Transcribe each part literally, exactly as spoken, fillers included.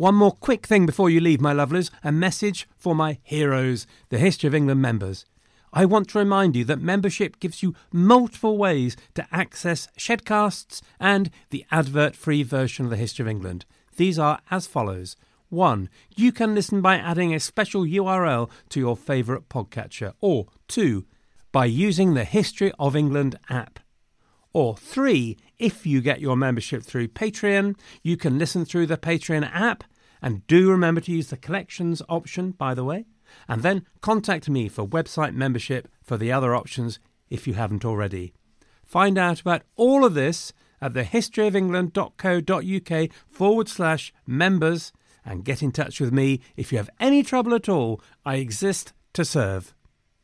One more quick thing before you leave, my lovelies, a message for my heroes, the History of England members. I want to remind you that membership gives you multiple ways to access Shedcasts and the advert-free version of the History of England. These are as follows. One, you can listen by adding a special U R L to your favourite podcatcher. Or two, by using the History of England app. Or three, if you get your membership through Patreon, you can listen through the Patreon app. And do remember to use the collections option, by the way. And then contact me for website membership for the other options if you haven't already. Find out about all of this at thehistoryofengland.co.uk forward slash members and get in touch with me if you have any trouble at all. I exist to serve.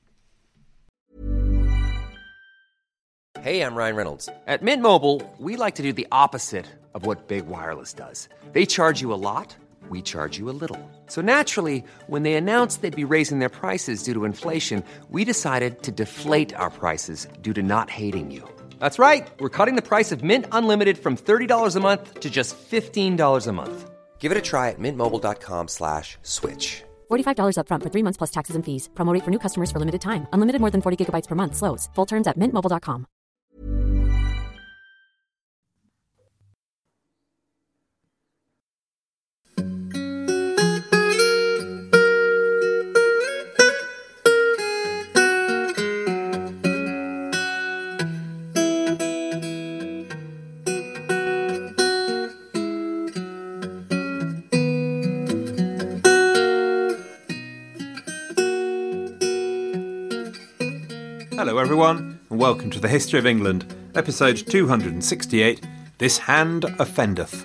Hey, I'm Ryan Reynolds. At Mint Mobile, we like to do the opposite of what Big Wireless does. They charge you a lot. We charge you a little. So naturally, when they announced they'd be raising their prices due to inflation, we decided to deflate our prices due to not hating you. That's right. We're cutting the price of Mint Unlimited from thirty dollars a month to just fifteen dollars a month. Give it a try at mintmobile.com slash switch. forty-five dollars up front for three months plus taxes and fees. Promo rate for new customers for limited time. Unlimited more than forty gigabytes per month. Slows full terms at mint mobile dot com. Hello everyone, and welcome to the History of England, episode two hundred sixty-eight, This Hand Offendeth.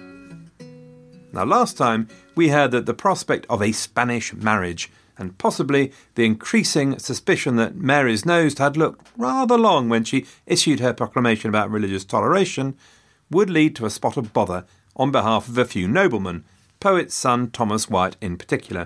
Now last time we heard that the prospect of a Spanish marriage, and possibly the increasing suspicion that Mary's nose had looked rather long when she issued her proclamation about religious toleration, would lead to a spot of bother on behalf of a few noblemen, poet's son Thomas Wyatt in particular.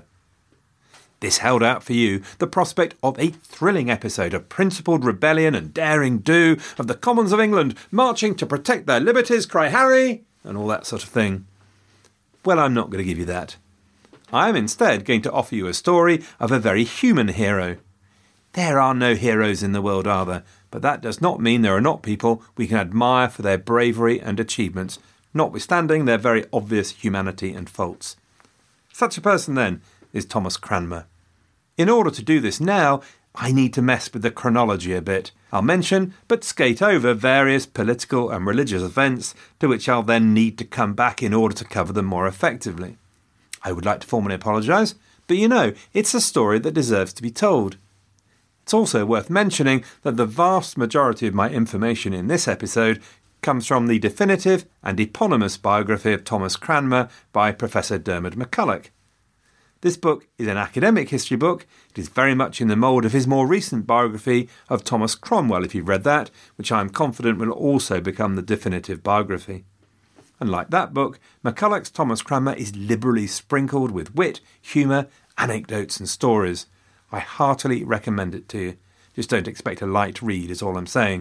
This held out for you the prospect of a thrilling episode of principled rebellion and daring do, of the Commons of England marching to protect their liberties, cry Harry, and all that sort of thing. Well, I'm not going to give you that. I am instead going to offer you a story of a very human hero. There are no heroes in the world, are there? But that does not mean there are not people we can admire for their bravery and achievements, notwithstanding their very obvious humanity and faults. Such a person, then, is Thomas Cranmer. In order to do this now, I need to mess with the chronology a bit. I'll mention, but skate over, various political and religious events to which I'll then need to come back in order to cover them more effectively. I would like to formally apologise, but you know, it's a story that deserves to be told. It's also worth mentioning that the vast majority of my information in this episode comes from the definitive and eponymous biography of Thomas Cranmer by Professor Dermot McCulloch. This book is an academic history book. It is very much in the mould of his more recent biography of Thomas Cromwell, if you've read that, which I am confident will also become the definitive biography. And like that book, McCulloch's Thomas Cranmer is liberally sprinkled with wit, humour, anecdotes and stories. I heartily recommend it to you. Just don't expect a light read is all I'm saying.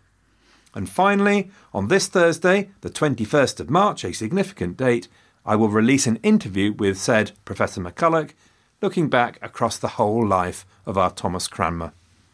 And finally, on this Thursday, the twenty-first of March, a significant date, I will release an interview with said Professor McCulloch, looking back across the whole life of our Thomas Cranmer.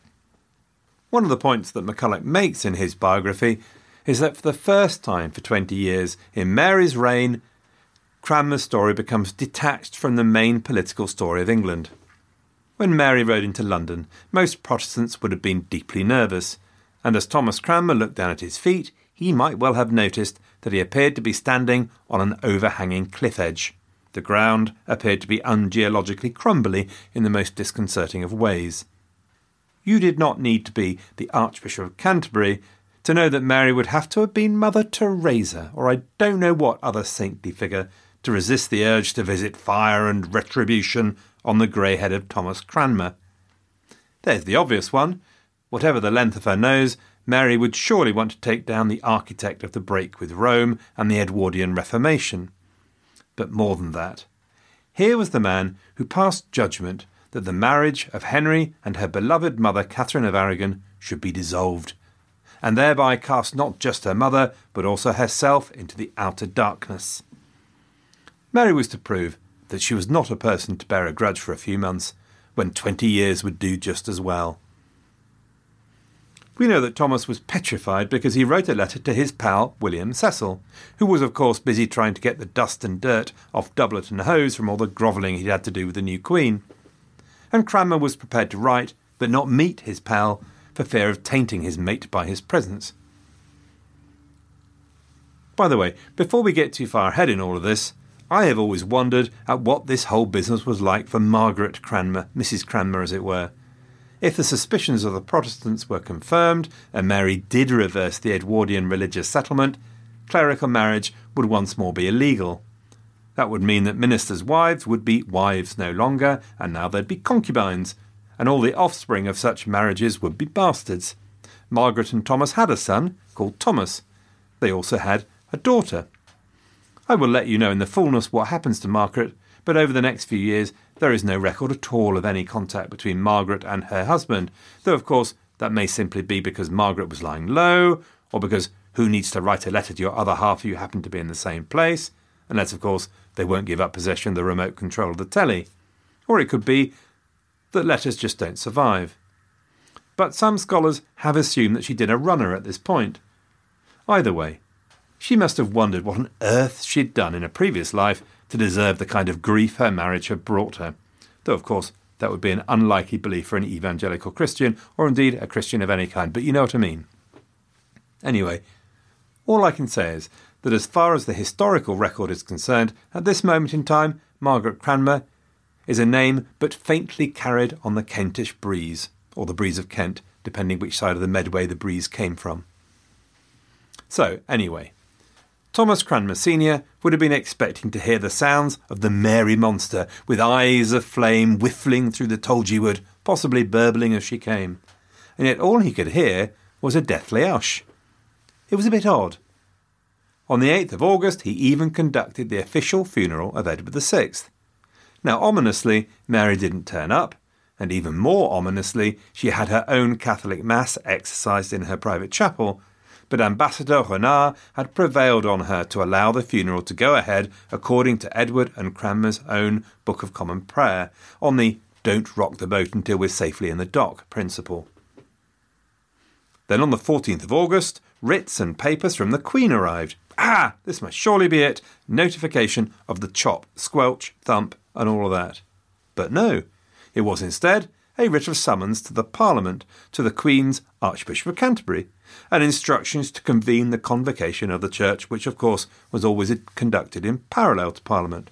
One of the points that McCulloch makes in his biography is that for the first time for twenty years in Mary's reign, Cranmer's story becomes detached from the main political story of England. When Mary rode into London, most Protestants would have been deeply nervous, and as Thomas Cranmer looked down at his feet, he might well have noticed that he appeared to be standing on an overhanging cliff edge. The ground appeared to be ungeologically crumbly in the most disconcerting of ways. You did not need to be the Archbishop of Canterbury to know that Mary would have to have been Mother Teresa, or I don't know what other saintly figure, to resist the urge to visit fire and retribution on the grey head of Thomas Cranmer. There's the obvious one. Whatever the length of her nose, Mary would surely want to take down the architect of the break with Rome and the Edwardian Reformation. But more than that. Here was the man who passed judgment that the marriage of Henry and her beloved mother Catherine of Aragon should be dissolved, and thereby cast not just her mother, but also herself into the outer darkness. Mary was to prove that she was not a person to bear a grudge for a few months, when twenty years would do just as well. We know that Thomas was petrified because he wrote a letter to his pal William Cecil, who was of course busy trying to get the dust and dirt off doublet and hose from all the grovelling he'd had to do with the new Queen. And Cranmer was prepared to write, but not meet his pal, for fear of tainting his mate by his presence. By the way, before we get too far ahead in all of this, I have always wondered at what this whole business was like for Margaret Cranmer, Missus Cranmer as it were. If the suspicions of the Protestants were confirmed, and Mary did reverse the Edwardian religious settlement, clerical marriage would once more be illegal. That would mean that ministers' wives would be wives no longer, and now they'd be concubines, and all the offspring of such marriages would be bastards. Margaret and Thomas had a son, called Thomas. They also had a daughter. I will let you know in the fullness what happens to Margaret, but over the next few years there is no record at all of any contact between Margaret and her husband, though of course that may simply be because Margaret was lying low, or because who needs to write a letter to your other half if you happen to be in the same place, unless of course they won't give up possession of the remote control of the telly. Or it could be that letters just don't survive. But some scholars have assumed that she did a runner at this point. Either way, she must have wondered what on earth she'd done in a previous life to deserve the kind of grief her marriage had brought her, though of course that would be an unlikely belief for an evangelical Christian, or indeed a Christian of any kind, but you know what I mean. Anyway, all I can say is that as far as the historical record is concerned, at this moment in time, Margaret Cranmer is a name but faintly carried on the Kentish breeze, or the breeze of Kent, depending which side of the Medway the breeze came from. So, anyway, Thomas Cranmer Senior would have been expecting to hear the sounds of the Mary Monster, with eyes of flame whiffling through the Tolgee wood, possibly burbling as she came. And yet all he could hear was a deathly hush. It was a bit odd. On the eighth of August he even conducted the official funeral of Edward the Sixth. Now ominously, Mary didn't turn up, and even more ominously, she had her own Catholic Mass exercised in her private chapel, but Ambassador Renard had prevailed on her to allow the funeral to go ahead according to Edward and Cranmer's own Book of Common Prayer, on the don't rock the boat until we're safely in the dock principle. Then on the fourteenth of August, writs and papers from the Queen arrived. Ah, this must surely be it. Notification of the chop, squelch, thump, and all of that. But no, it was instead a writ of summons to the Parliament, to the Queen's Archbishop of Canterbury, and instructions to convene the convocation of the Church, which of course was always conducted in parallel to Parliament.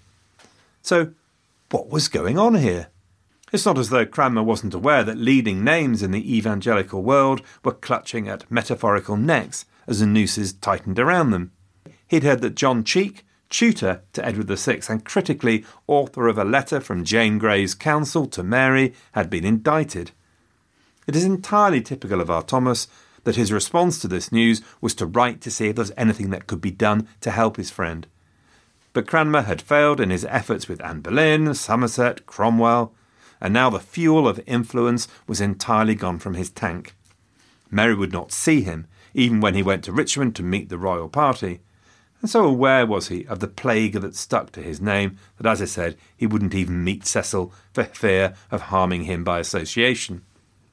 So, what was going on here? It's not as though Cranmer wasn't aware that leading names in the evangelical world were clutching at metaphorical necks as the nooses tightened around them. He'd heard that John Cheek, tutor to Edward the Sixth and critically author of a letter from Jane Grey's counsel to Mary, had been indicted. It is entirely typical of our Thomas that his response to this news was to write to see if there was anything that could be done to help his friend. But Cranmer had failed in his efforts with Anne Boleyn, Somerset, Cromwell, and now the fuel of influence was entirely gone from his tank. Mary would not see him, even when he went to Richmond to meet the royal party, and so aware was he of the plague that stuck to his name that, as I said, he wouldn't even meet Cecil for fear of harming him by association.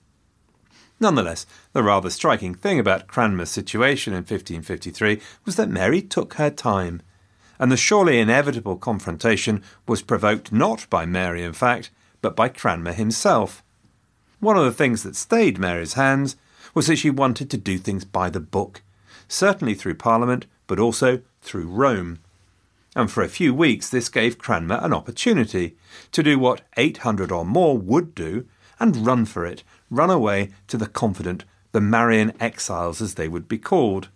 Nonetheless, the rather striking thing about Cranmer's situation in fifteen fifty-three was that Mary took her time, and the surely inevitable confrontation was provoked not by Mary, in fact, but by Cranmer himself. One of the things that stayed Mary's hands was that she wanted to do things by the book, certainly through Parliament, but also through Rome. And for a few weeks this gave Cranmer an opportunity to do what eight hundred or more would do, and run for it, run away to the confident, the Marian exiles as they would be called.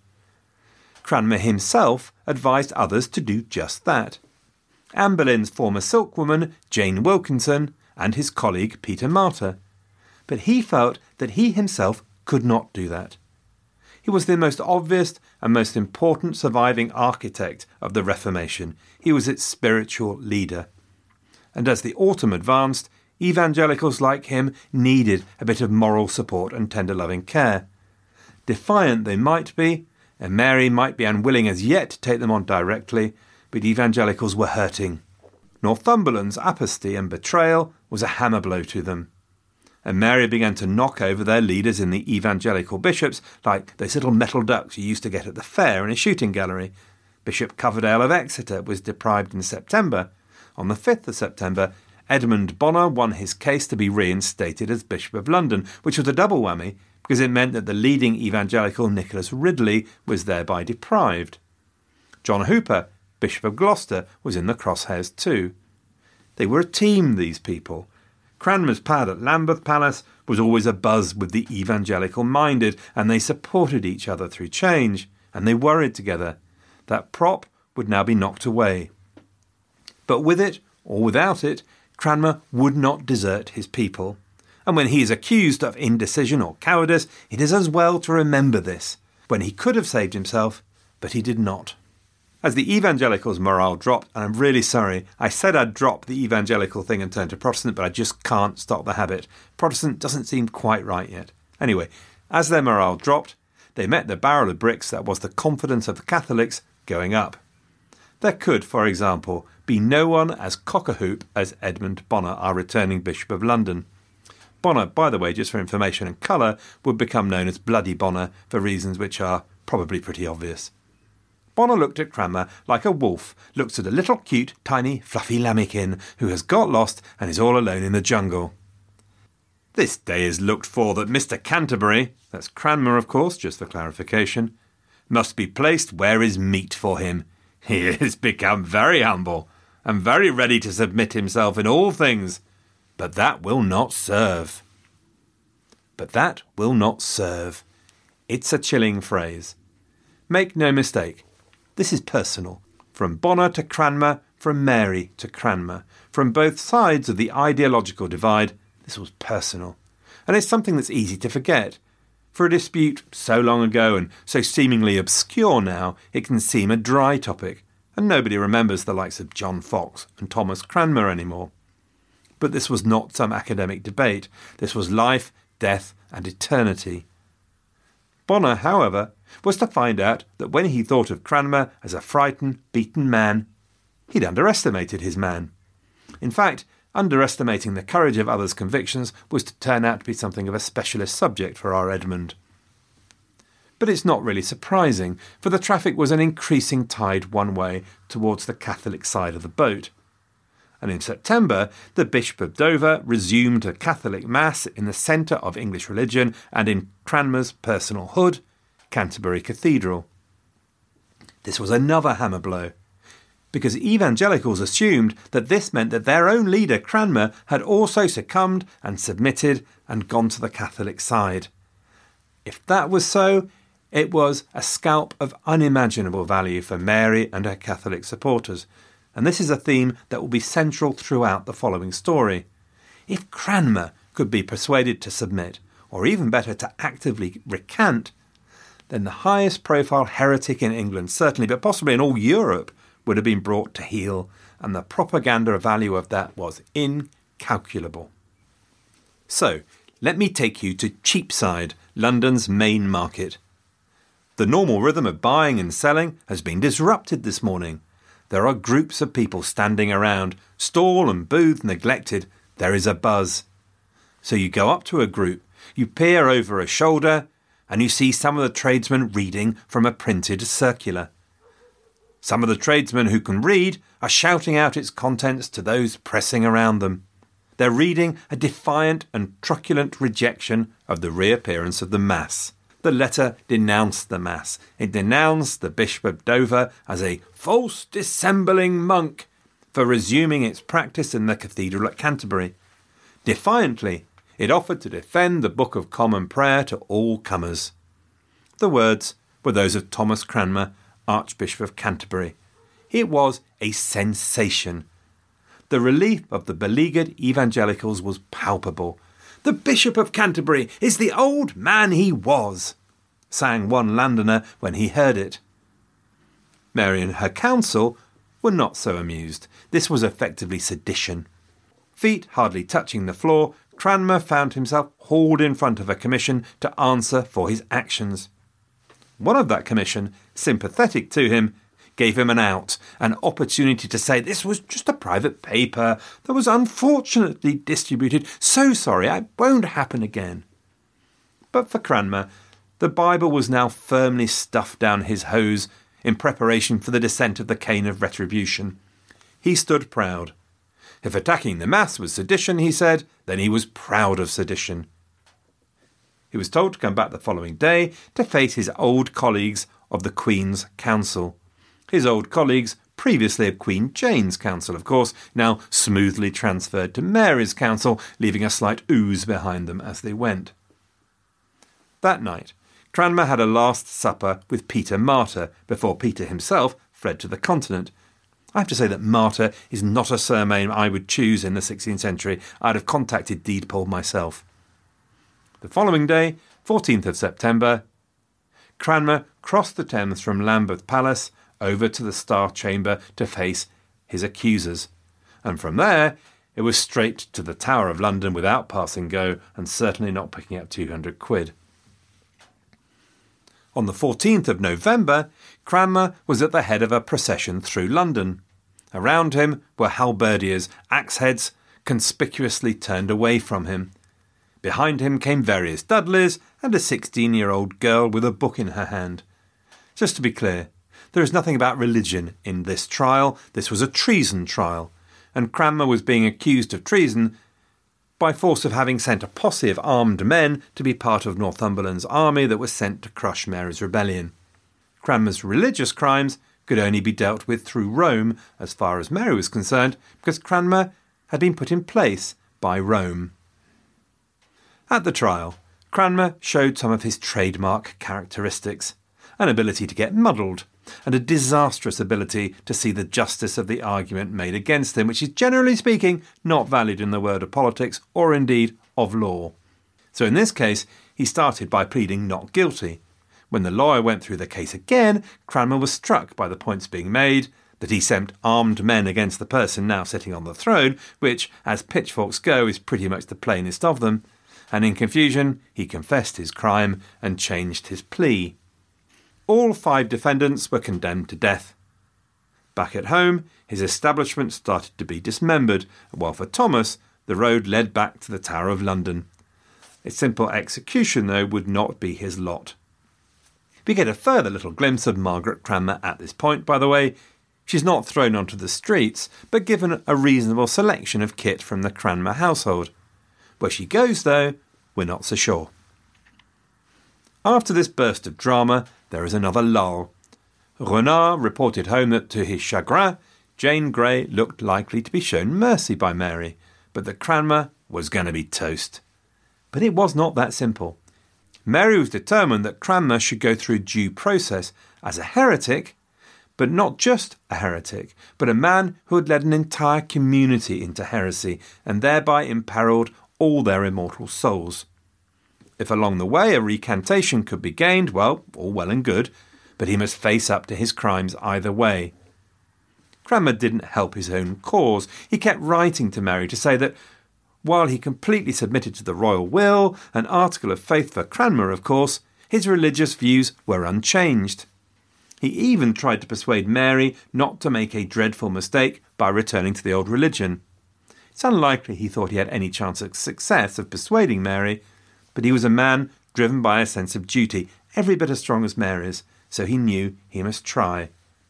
Cranmer himself advised others to do just that. Anne Boleyn's former silkwoman, Jane Wilkinson, and his colleague Peter Martyr. But he felt that he himself could not do that. He was the most obvious and most important surviving architect of the Reformation. He was its spiritual leader. And as the autumn advanced, evangelicals like him needed a bit of moral support and tender loving care. Defiant they might be, and Mary might be unwilling as yet to take them on directly, but evangelicals were hurting. Northumberland's apostasy and betrayal was a hammer blow to them. And Mary began to knock over their leaders in the evangelical bishops like those little metal ducks you used to get at the fair in a shooting gallery. Bishop Coverdale of Exeter was deprived in September. On the fifth of September, Edmund Bonner won his case to be reinstated as Bishop of London, which was a double whammy because it meant that the leading evangelical Nicholas Ridley was thereby deprived. John Hooper, Bishop of Gloucester, was in the crosshairs too. They were a team, these people. Cranmer's pad at Lambeth Palace was always abuzz with the evangelical-minded, and they supported each other through change, and they worried together. That prop would now be knocked away. But with it, or without it, Cranmer would not desert his people. And when he is accused of indecision or cowardice, it is as well to remember this, when he could have saved himself, but he did not. As the evangelicals' morale dropped, and I'm really sorry, I said I'd drop the evangelical thing and turn to Protestant, but I just can't stop the habit. Protestant doesn't seem quite right yet. Anyway, as their morale dropped, they met the barrel of bricks that was the confidence of the Catholics going up. There could, for example, be no one as cock-a-hoop as Edmund Bonner, our returning Bishop of London. Bonner, by the way, just for information and colour, would become known as Bloody Bonner for reasons which are probably pretty obvious. Bonner looked at Cranmer like a wolf looks at a little cute, tiny, fluffy lammikin who has got lost and is all alone in the jungle. This day is looked for that Mister Canterbury, that's Cranmer of course, just for clarification, must be placed where is meet for him. He is become very humble and very ready to submit himself in all things, but that will not serve. But that will not serve. It's a chilling phrase. Make no mistake. This is personal. From Bonner to Cranmer, from Mary to Cranmer. From both sides of the ideological divide, this was personal. And it's something that's easy to forget. For a dispute so long ago and so seemingly obscure now, it can seem a dry topic, and nobody remembers the likes of John Fox and Thomas Cranmer anymore. But this was not some academic debate. This was life, death, and eternity. Bonner, however, was to find out that when he thought of Cranmer as a frightened, beaten man, he'd underestimated his man. In fact, underestimating the courage of others' convictions was to turn out to be something of a specialist subject for our Edmund. But it's not really surprising, for the traffic was an increasing tide one way towards the Catholic side of the boat. And in September, the Bishop of Dover resumed a Catholic Mass in the centre of English religion and in Cranmer's personal hood, Canterbury Cathedral. This was another hammer blow, because evangelicals assumed that this meant that their own leader, Cranmer, had also succumbed and submitted and gone to the Catholic side. If that was so, it was a scalp of unimaginable value for Mary and her Catholic supporters, and this is a theme that will be central throughout the following story. If Cranmer could be persuaded to submit, or even better, to actively recant, then the highest profile heretic in England, certainly, but possibly in all Europe, would have been brought to heel, and the propaganda value of that was incalculable. So, let me take you to Cheapside, London's main market. The normal rhythm of buying and selling has been disrupted this morning. There are groups of people standing around, stall and booth neglected. There is a buzz. So you go up to a group, you peer over a shoulder, and you see some of the tradesmen reading from a printed circular. Some of the tradesmen who can read are shouting out its contents to those pressing around them. They're reading a defiant and truculent rejection of the reappearance of the Mass. The letter denounced the Mass. It denounced the Bishop of Dover as a false dissembling monk for resuming its practice in the cathedral at Canterbury. Defiantly, it offered to defend the Book of Common Prayer to all comers. The words were those of Thomas Cranmer, Archbishop of Canterbury. It was a sensation. The relief of the beleaguered evangelicals was palpable. "The Bishop of Canterbury is the old man he was," sang one Londoner when he heard it. Mary and her council were not so amused. This was effectively sedition. Feet hardly touching the floor, Cranmer found himself hauled in front of a commission to answer for his actions. One of that commission, sympathetic to him, gave him an out, an opportunity to say this was just a private paper that was unfortunately distributed. So sorry, it won't happen again. But for Cranmer, the Bible was now firmly stuffed down his hose in preparation for the descent of the cane of retribution. He stood proud. If attacking the mass was sedition, he said, then he was proud of sedition. He was told to come back the following day to face his old colleagues of the Queen's Council. His old colleagues, previously of Queen Jane's Council, of course, now smoothly transferred to Mary's Council, leaving a slight ooze behind them as they went. That night, Cranmer had a last supper with Peter Martyr before Peter himself fled to the continent. I have to say that Martyr is not a surname I would choose in the sixteenth century. I'd have contacted Deedpoll myself. The following day, fourteenth of September, Cranmer crossed the Thames from Lambeth Palace over to the Star Chamber to face his accusers, and from there it was straight to the Tower of London without passing go and certainly not picking up two hundred quid. On the fourteenth of November, Cranmer was at the head of a procession through London. Around him were halberdiers, axe-heads, conspicuously turned away from him. Behind him came various Dudleys and a sixteen-year-old girl with a book in her hand. Just to be clear, there is nothing about religion in this trial. This was a treason trial, and Cranmer was being accused of treason by force of having sent a posse of armed men to be part of Northumberland's army that was sent to crush Mary's rebellion. Cranmer's religious crimes could only be dealt with through Rome, as far as Mary was concerned, because Cranmer had been put in place by Rome. At the trial, Cranmer showed some of his trademark characteristics, an ability to get muddled, and a disastrous ability to see the justice of the argument made against him, which is, generally speaking, not valid in the world of politics or indeed of law. So in this case, he started by pleading not guilty. When the lawyer went through the case again, Cranmer was struck by the points being made, that he sent armed men against the person now sitting on the throne, which, as pitchforks go, is pretty much the plainest of them, and in confusion he confessed his crime and changed his plea. All five defendants were condemned to death. Back at home, his establishment started to be dismembered, while for Thomas, the road led back to the Tower of London. A simple execution, though, would not be his lot. We get a further little glimpse of Margaret Cranmer at this point, by the way. She's not thrown onto the streets, but given a reasonable selection of kit from the Cranmer household. Where she goes, though, we're not so sure. After this burst of drama, there is another lull. Renard reported home that, to his chagrin, Jane Grey looked likely to be shown mercy by Mary, but that Cranmer was going to be toast. But it was not that simple. Mary was determined that Cranmer should go through due process as a heretic, but not just a heretic, but a man who had led an entire community into heresy and thereby imperilled all their immortal souls. If along the way a recantation could be gained, well, all well and good, but he must face up to his crimes either way. Cranmer didn't help his own cause. He kept writing to Mary to say that, while he completely submitted to the royal will, an article of faith for Cranmer, of course, his religious views were unchanged. He even tried to persuade Mary not to make a dreadful mistake by returning to the old religion. It's unlikely he thought he had any chance of success of persuading Mary, but he was a man driven by a sense of duty, every bit as strong as Mary's, so he knew he must try.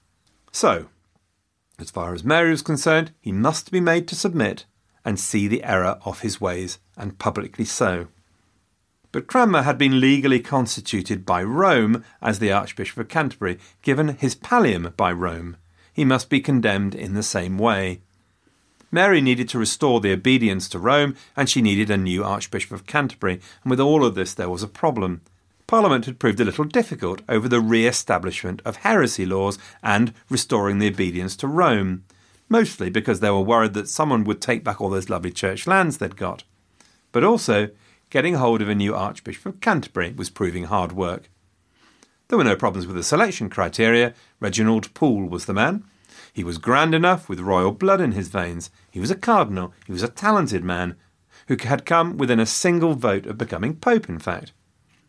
So, as far as Mary was concerned, he must be made to submit and see the error of his ways, and publicly so. But Cranmer had been legally constituted by Rome as the Archbishop of Canterbury, given his pallium by Rome. He must be condemned in the same way. Mary needed to restore the obedience to Rome, and she needed a new Archbishop of Canterbury, and with all of this there was a problem. Parliament had proved a little difficult over the re-establishment of heresy laws and restoring the obedience to Rome, mostly because they were worried that someone would take back all those lovely church lands they'd got. But also, getting hold of a new Archbishop of Canterbury was proving hard work. There were no problems with the selection criteria. Reginald Pole was the man. He was grand enough, with royal blood in his veins. He was a cardinal. He was a talented man, who had come within a single vote of becoming pope, in fact.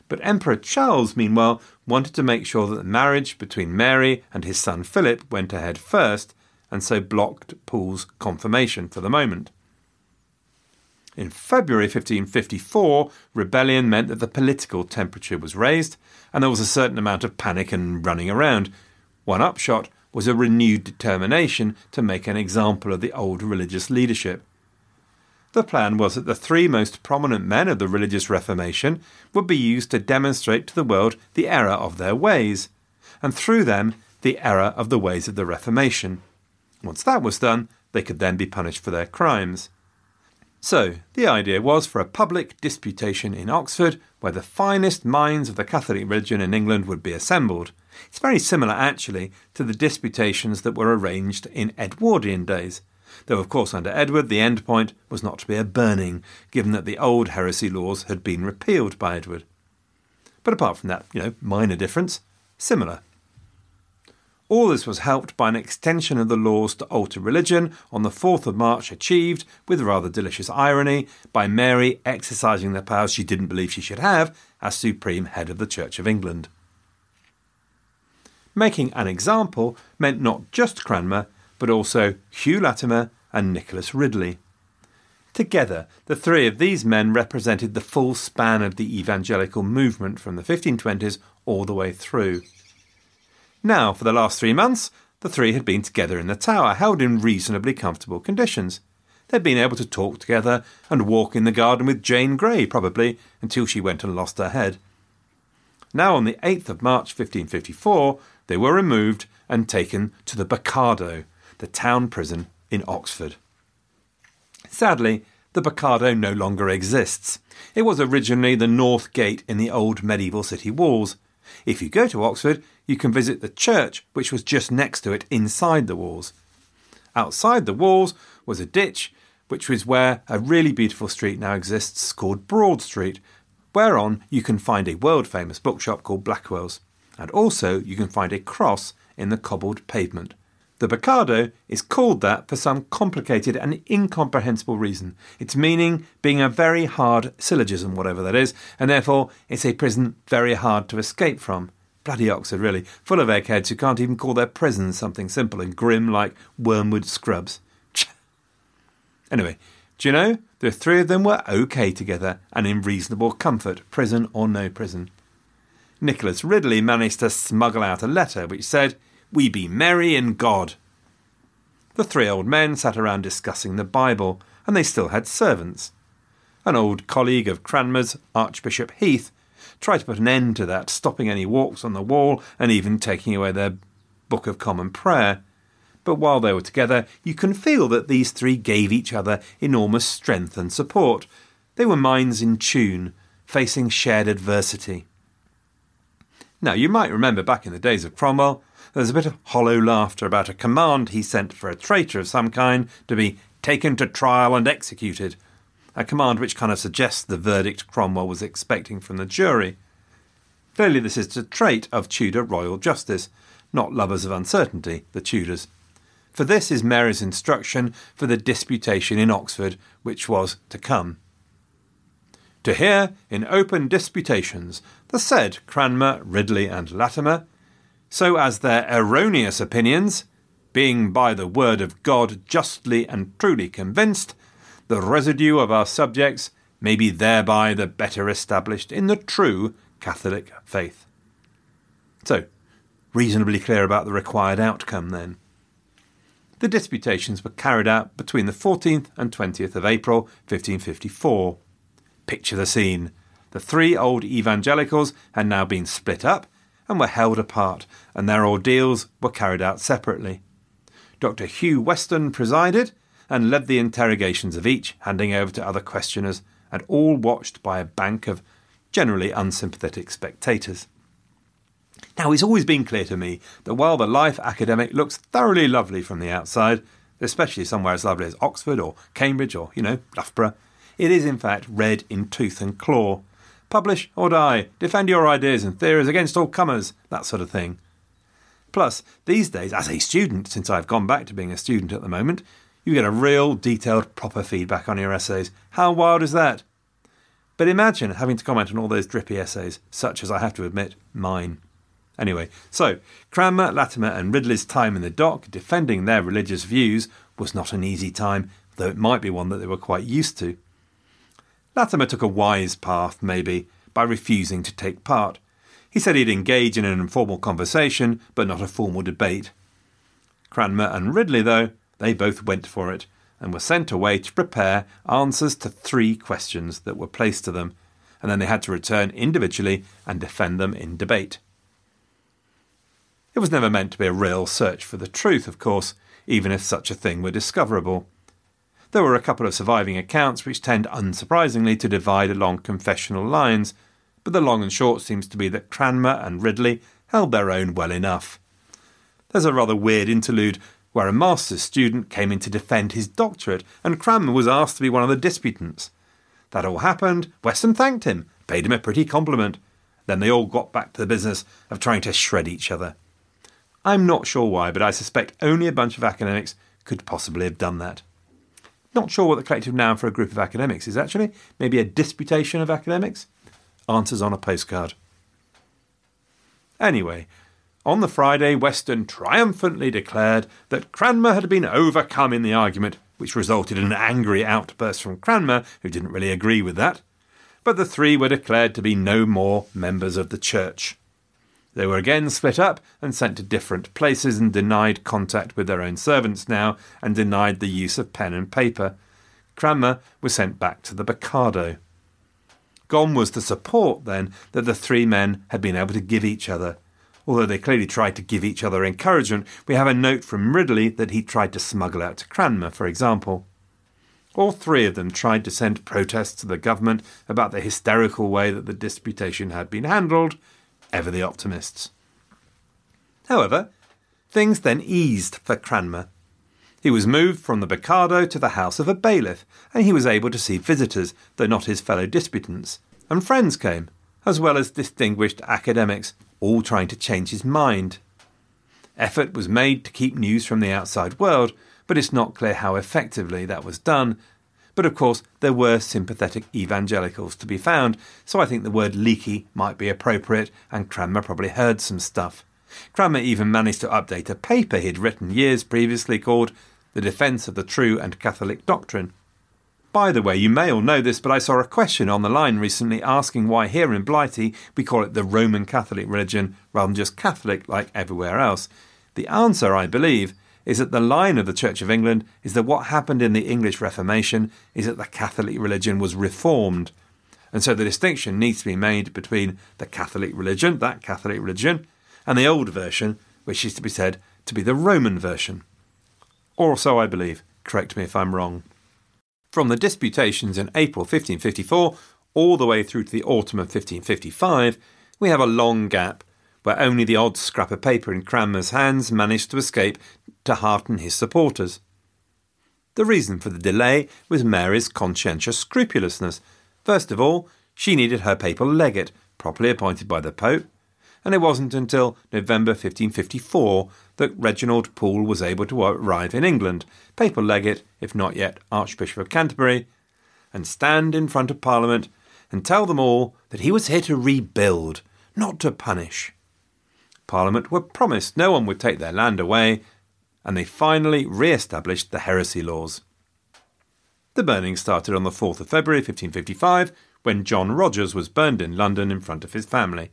But Emperor Charles, meanwhile, wanted to make sure that the marriage between Mary and his son Philip went ahead first, and so blocked Paul's confirmation for the moment. In February fifteen fifty-four, rebellion meant that the political temperature was raised, and there was a certain amount of panic and running around. One upshot was a renewed determination to make an example of the old religious leadership. The plan was that the three most prominent men of the religious Reformation would be used to demonstrate to the world the error of their ways, and through them the error of the ways of the Reformation. Once that was done, they could then be punished for their crimes. So, the idea was for a public disputation in Oxford where the finest minds of the Catholic religion in England would be assembled. It's very similar, actually, to the disputations that were arranged in Edwardian days, though, of course, under Edward the end point was not to be a burning, given that the old heresy laws had been repealed by Edward. But apart from that, you know, minor difference, similar. All this was helped by an extension of the laws to alter religion on the fourth of March, achieved, with rather delicious irony, by Mary exercising the powers she didn't believe she should have as supreme head of the Church of England. Making an example meant not just Cranmer, but also Hugh Latimer and Nicholas Ridley. Together, the three of these men represented the full span of the evangelical movement from the fifteen twenties all the way through. Now, for the last three months, the three had been together in the Tower, held in reasonably comfortable conditions. They'd been able to talk together and walk in the garden with Jane Grey, probably, until she went and lost her head. Now, on the eighth of March fifteen fifty-four, they were removed and taken to the Boccardo, the town prison in Oxford. Sadly, the Boccardo no longer exists. It was originally the north gate in the old medieval city walls. If you go to Oxford, you can visit the church, which was just next to it inside the walls. Outside the walls was a ditch, which was where a really beautiful street now exists called Broad Street, whereon you can find a world-famous bookshop called Blackwell's. And also you can find a cross in the cobbled pavement. The Boccardo is called that for some complicated and incomprehensible reason, its meaning being a very hard syllogism, whatever that is, and therefore it's a prison very hard to escape from. Bloody Oxford, really, full of eggheads who can't even call their prisons something simple and grim like Wormwood Scrubs. Anyway, do you know, the three of them were okay together and in reasonable comfort, prison or no prison. Nicholas Ridley managed to smuggle out a letter which said, "We be merry in God." The three old men sat around discussing the Bible, and they still had servants. An old colleague of Cranmer's, Archbishop Heath, tried to put an end to that, stopping any walks on the wall and even taking away their Book of Common Prayer. But while they were together, you can feel that these three gave each other enormous strength and support. They were minds in tune, facing shared adversity. Now, you might remember back in the days of Cromwell, there was a bit of hollow laughter about a command he sent for a traitor of some kind to be taken to trial and executed, a command which kind of suggests the verdict Cromwell was expecting from the jury. Clearly this is a trait of Tudor royal justice, not lovers of uncertainty, the Tudors. For this is Mary's instruction for the disputation in Oxford, which was to come. To hear, in open disputations, the said Cranmer, Ridley and Latimer, so as their erroneous opinions, being by the word of God justly and truly convinced, the residue of our subjects may be thereby the better established in the true Catholic faith. So, reasonably clear about the required outcome then. The disputations were carried out between the fourteenth and twentieth of April fifteen fifty-four. Picture the scene. The three old evangelicals had now been split up and were held apart, and their ordeals were carried out separately. Doctor Hugh Weston presided and led the interrogations of each, handing over to other questioners, and all watched by a bank of generally unsympathetic spectators. Now, it's always been clear to me that while the life academic looks thoroughly lovely from the outside, especially somewhere as lovely as Oxford or Cambridge or, you know, Loughborough, it is in fact red in tooth and claw. Publish or die, defend your ideas and theories against all comers, that sort of thing. Plus, these days, as a student, since I've gone back to being a student at the moment, you get a real detailed, proper feedback on your essays. How wild is that? But imagine having to comment on all those drippy essays, such as I have to admit, mine. Anyway, so Cranmer, Latimer and Ridley's time in the dock defending their religious views was not an easy time, though it might be one that they were quite used to. Latimer took a wise path, maybe, by refusing to take part. He said he'd engage in an informal conversation, but not a formal debate. Cranmer and Ridley, though, they both went for it, and were sent away to prepare answers to three questions that were placed to them, and then they had to return individually and defend them in debate. It was never meant to be a real search for the truth, of course, even if such a thing were discoverable. There were a couple of surviving accounts which tend unsurprisingly to divide along confessional lines, but the long and short seems to be that Cranmer and Ridley held their own well enough. There's a rather weird interlude where a master's student came in to defend his doctorate, and Cranmer was asked to be one of the disputants. That all happened, Weston thanked him, paid him a pretty compliment. Then they all got back to the business of trying to shred each other. I'm not sure why, but I suspect only a bunch of academics could possibly have done that. Not sure what the collective noun for a group of academics is actually. Maybe a disputation of academics? Answers on a postcard. Anyway, on the Friday, Weston triumphantly declared that Cranmer had been overcome in the argument, which resulted in an angry outburst from Cranmer, who didn't really agree with that. But the three were declared to be no more members of the church. They were again split up and sent to different places and denied contact with their own servants now and denied the use of pen and paper. Cranmer was sent back to the Beccardo. Gone was the support, then, that the three men had been able to give each other. Although they clearly tried to give each other encouragement, we have a note from Ridley that he tried to smuggle out to Cranmer, for example. All three of them tried to send protests to the government about the hysterical way that the disputation had been handled. Ever the optimists. However, things then eased for Cranmer. He was moved from the Beccardo to the house of a bailiff, and he was able to see visitors, though not his fellow disputants, and friends came, as well as distinguished academics, all trying to change his mind. Effort was made to keep news from the outside world, but it's not clear how effectively that was done. But of course, there were sympathetic evangelicals to be found, so I think the word leaky might be appropriate, and Cranmer probably heard some stuff. Cranmer even managed to update a paper he'd written years previously called The Defence of the True and Catholic Doctrine. By the way, you may all know this, but I saw a question on the line recently asking why here in Blighty we call it the Roman Catholic religion rather than just Catholic like everywhere else. The answer, I believe, is that the line of the Church of England is that what happened in the English Reformation is that the Catholic religion was reformed. And so the distinction needs to be made between the Catholic religion, that Catholic religion, and the old version, which is to be said to be the Roman version. Or so I believe. Correct me if I'm wrong. From the disputations in April fifteen fifty-four all the way through to the autumn of fifteen fifty-five, we have a long gap where only the odd scrap of paper in Cranmer's hands managed to escape to hearten his supporters. The reason for the delay was Mary's conscientious scrupulousness. First of all, she needed her papal legate, properly appointed by the Pope, and it wasn't until November fifteen fifty-four that Reginald Pole was able to arrive in England, papal legate, if not yet Archbishop of Canterbury, and stand in front of Parliament and tell them all that he was here to rebuild, not to punish. Parliament were promised no one would take their land away, and they finally re-established the heresy laws. The burning started on the fourth of February fifteen fifty-five, when John Rogers was burned in London in front of his family.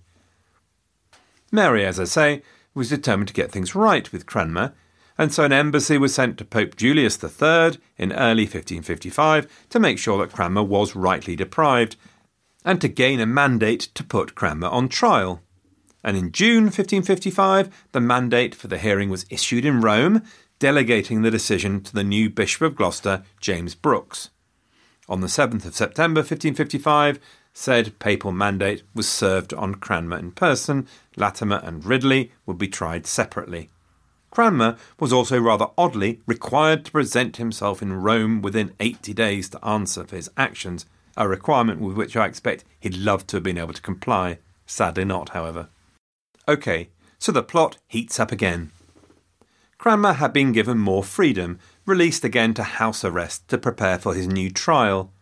Mary, as I say, was determined to get things right with Cranmer, and so an embassy was sent to Pope Julius the Third in early fifteen fifty-five to make sure that Cranmer was rightly deprived, and to gain a mandate to put Cranmer on trial. And in June fifteen fifty-five, the mandate for the hearing was issued in Rome, delegating the decision to the new Bishop of Gloucester, James Brooks. On the seventh of September fifteen fifty-five, said papal mandate was served on Cranmer in person. Latimer and Ridley would be tried separately. Cranmer was also rather oddly required to present himself in Rome within eighty days to answer for his actions, a requirement with which I expect he'd love to have been able to comply. Sadly not, however. OK, so the plot heats up again. Cranmer had been given more freedom, released again to house arrest to prepare for his new trial.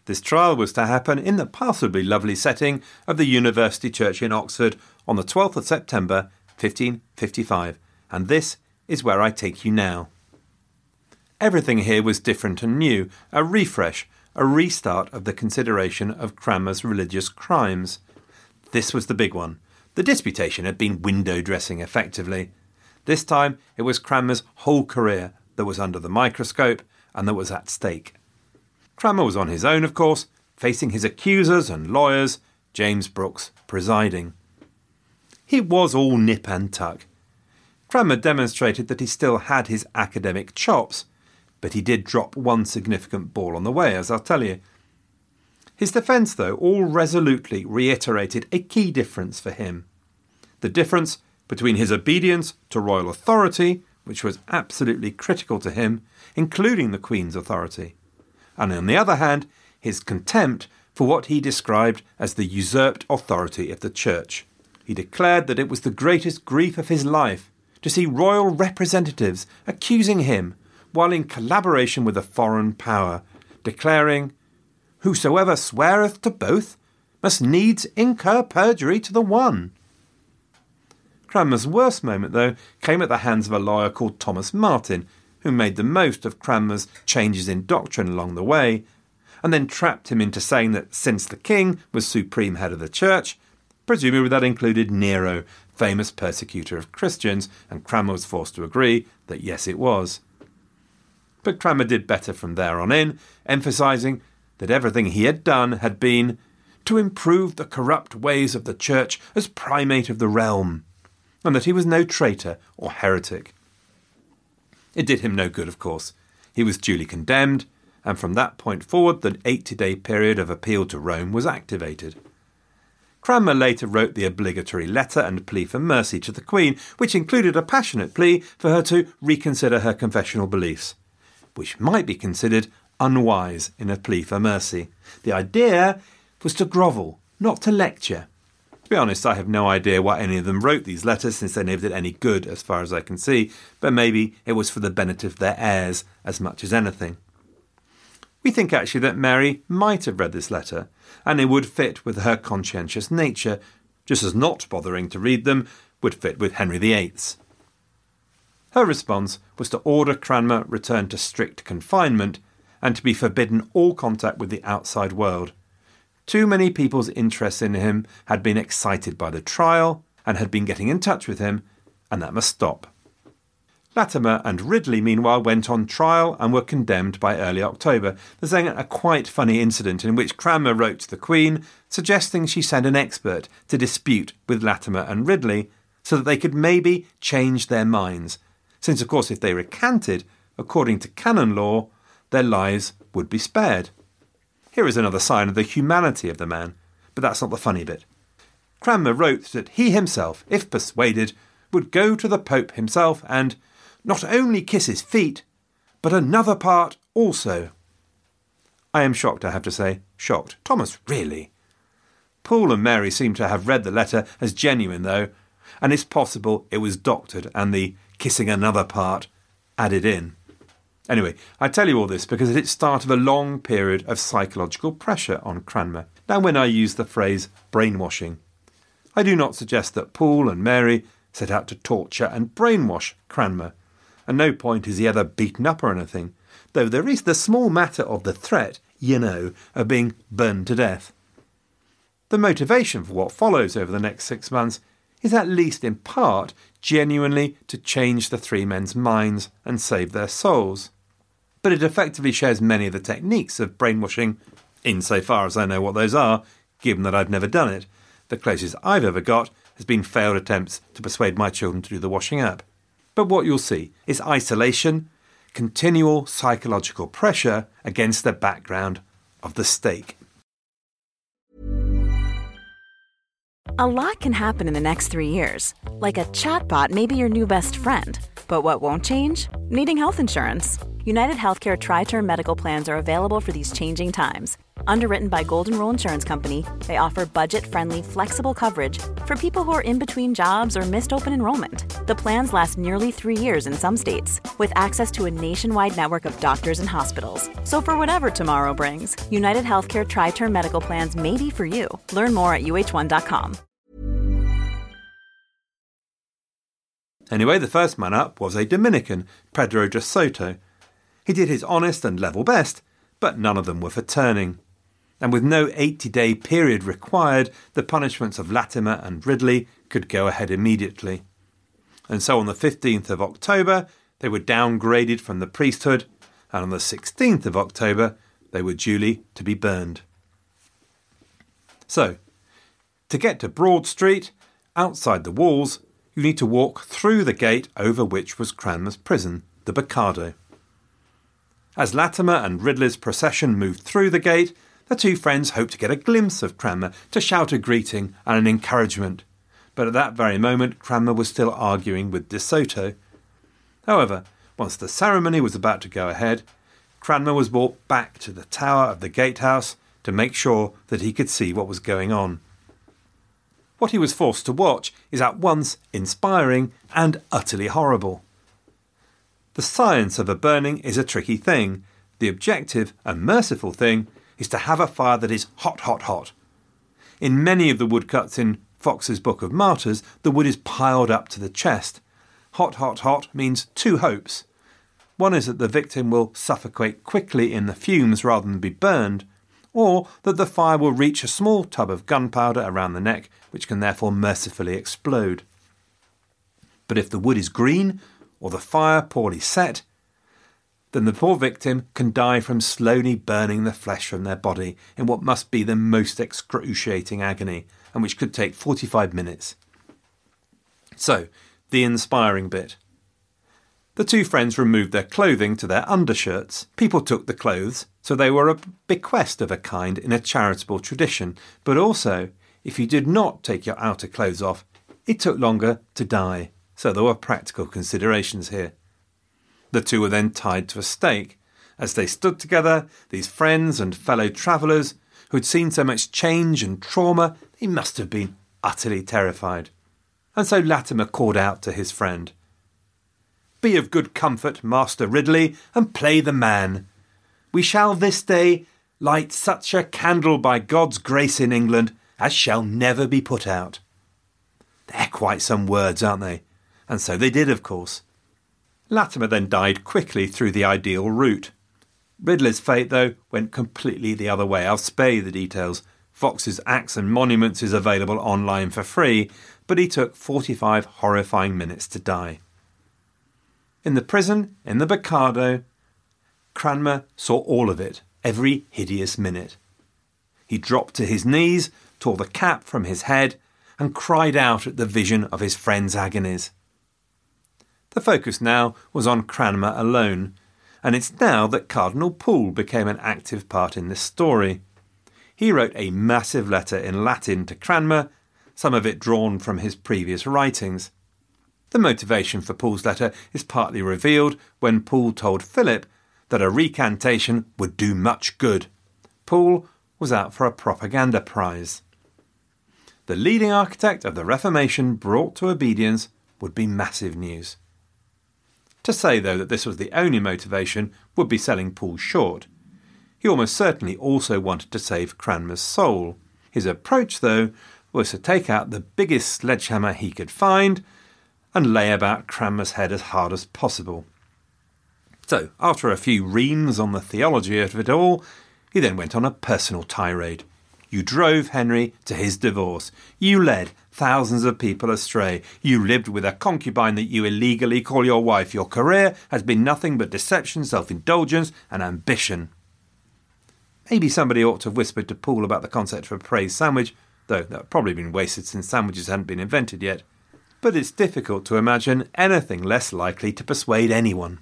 This trial was to happen in the passably lovely setting of the University Church in Oxford on the twelfth of September fifteen fifty-five, and this is where I take you now. Everything here was different and new, a refresh, a restart of the consideration of Cranmer's religious crimes. This was the big one. The disputation had been window dressing effectively. This time it was Cranmer's whole career that was under the microscope and that was at stake. Cranmer was on his own, of course, facing his accusers and lawyers, James Brooks presiding. He was all nip and tuck. Cranmer demonstrated that he still had his academic chops, but he did drop one significant ball on the way, as I'll tell you. His defence, though, all resolutely reiterated a key difference for him. The difference between his obedience to royal authority, which was absolutely critical to him, including the Queen's authority, and on the other hand, his contempt for what he described as the usurped authority of the Church. He declared that it was the greatest grief of his life to see royal representatives accusing him while in collaboration with a foreign power, declaring, "Whosoever sweareth to both must needs incur perjury to the one." Cranmer's worst moment, though, came at the hands of a lawyer called Thomas Martin, who made the most of Cranmer's changes in doctrine along the way, and then trapped him into saying that since the king was supreme head of the church, presumably that included Nero, famous persecutor of Christians, and Cranmer was forced to agree that yes, it was. But Cranmer did better from there on in, emphasising that everything he had done had been to improve the corrupt ways of the church as primate of the realm, and that he was no traitor or heretic. It did him no good, of course. He was duly condemned, and from that point forward the eighty-day period of appeal to Rome was activated. Cranmer later wrote the obligatory letter and plea for mercy to the Queen, which included a passionate plea for her to reconsider her confessional beliefs, which might be considered unwise in a plea for mercy. The idea was to grovel, not to lecture. To be honest, I have no idea why any of them wrote these letters, since they never did any good as far as I can see, but maybe it was for the benefit of their heirs as much as anything. We think actually that Mary might have read this letter, and it would fit with her conscientious nature, just as not bothering to read them would fit with Henry the Eighth's. Her response was to order Cranmer returned to strict confinement and to be forbidden all contact with the outside world. Too many people's interest in him had been excited by the trial and had been getting in touch with him, and that must stop. Latimer and Ridley, meanwhile, went on trial and were condemned by early October. There's a quite funny incident in which Cranmer wrote to the Queen suggesting she send an expert to dispute with Latimer and Ridley so that they could maybe change their minds, since, of course, if they recanted, according to canon law, their lives would be spared. Here is another sign of the humanity of the man, but that's not the funny bit. Cranmer wrote that he himself, if persuaded, would go to the Pope himself and not only kiss his feet, but another part also. I am shocked, I have to say. Shocked. Thomas, really? Paul and Mary seem to have read the letter as genuine, though, and it's possible it was doctored and the kissing another part added in. Anyway, I tell you all this because it's the start of a long period of psychological pressure on Cranmer. Now, when I use the phrase brainwashing, I do not suggest that Paul and Mary set out to torture and brainwash Cranmer. At no point is he ever beaten up or anything, though there is the small matter of the threat, you know, of being burned to death. The motivation for what follows over the next six months is at least in part genuinely to change the three men's minds and save their souls. But it effectively shares many of the techniques of brainwashing, insofar as I know what those are, given that I've never done it. The closest I've ever got has been failed attempts to persuade my children to do the washing up. But what you'll see is isolation, continual psychological pressure against the background of the stake. A lot can happen in the next three years. Like a chatbot may be your new best friend. But what won't change? Needing health insurance. United Healthcare Tri-Term Medical Plans are available for these changing times. Underwritten by Golden Rule Insurance Company, they offer budget-friendly, flexible coverage for people who are in between jobs or missed open enrollment. The plans last nearly three years in some states, with access to a nationwide network of doctors and hospitals. So for whatever tomorrow brings, United Healthcare Tri-Term Medical Plans may be for you. Learn more at U H one dot com. Anyway, the first man up was a Dominican, Pedro de Soto. He did his honest and level best, but none of them were for turning. And with no eighty-day period required, the punishments of Latimer and Ridley could go ahead immediately. And so on the fifteenth of October, they were downgraded from the priesthood, and on the sixteenth of October, they were duly to be burned. So, to get to Broad Street, outside the walls, you need to walk through the gate over which was Cranmer's prison, the Becado. As Latimer and Ridley's procession moved through the gate, the two friends hoped to get a glimpse of Cranmer to shout a greeting and an encouragement. But at that very moment, Cranmer was still arguing with De Soto. However, once the ceremony was about to go ahead, Cranmer was brought back to the tower of the gatehouse to make sure that he could see what was going on. What he was forced to watch is at once inspiring and utterly horrible. The science of a burning is a tricky thing. The objective and merciful thing is to have a fire that is hot, hot, hot. In many of the woodcuts in Fox's Book of Martyrs, the wood is piled up to the chest. Hot, hot, hot means two hopes. One is that the victim will suffocate quickly in the fumes rather than be burned, or that the fire will reach a small tub of gunpowder around the neck, which can therefore mercifully explode. But if the wood is green, or the fire poorly set, then the poor victim can die from slowly burning the flesh from their body in what must be the most excruciating agony, and which could take forty-five minutes. So, the inspiring bit. The two friends removed their clothing to their undershirts. People took the clothes, so they were a bequest of a kind in a charitable tradition, but also, if you did not take your outer clothes off, it took longer to die, so there were practical considerations here. The two were then tied to a stake. As they stood together, these friends and fellow travellers, who had seen so much change and trauma, they must have been utterly terrified. And so Latimer called out to his friend, "Be of good comfort, Master Ridley, and play the man. We shall this day light such a candle by God's grace in England as shall never be put out." They're quite some words, aren't they? And so they did, of course. Latimer then died quickly through the ideal route. Ridley's fate, though, went completely the other way. I'll spare you the details. Fox's Acts and Monuments is available online for free, but he took forty-five horrifying minutes to die. In the prison, in the Becado, Cranmer saw all of it, every hideous minute. He dropped to his knees, tore the cap from his head, and cried out at the vision of his friend's agonies. The focus now was on Cranmer alone, and it's now that Cardinal Pole became an active part in this story. He wrote a massive letter in Latin to Cranmer, some of it drawn from his previous writings. The motivation for Pole's letter is partly revealed when Pole told Philip that a recantation would do much good. Pole was out for a propaganda prize. The leading architect of the Reformation brought to obedience would be massive news. To say, though, that this was the only motivation would be selling Pole short. He almost certainly also wanted to save Cranmer's soul. His approach, though, was to take out the biggest sledgehammer he could find and lay about Cranmer's head as hard as possible. So, after a few reams on the theology of it all, he then went on a personal tirade. You drove Henry to his divorce. You led thousands of people astray. You lived with a concubine that you illegally call your wife. Your career has been nothing but deception, self-indulgence and ambition. Maybe somebody ought to have whispered to Pole about the concept of a praise sandwich, though that would probably have been wasted since sandwiches hadn't been invented yet. But it's difficult to imagine anything less likely to persuade anyone.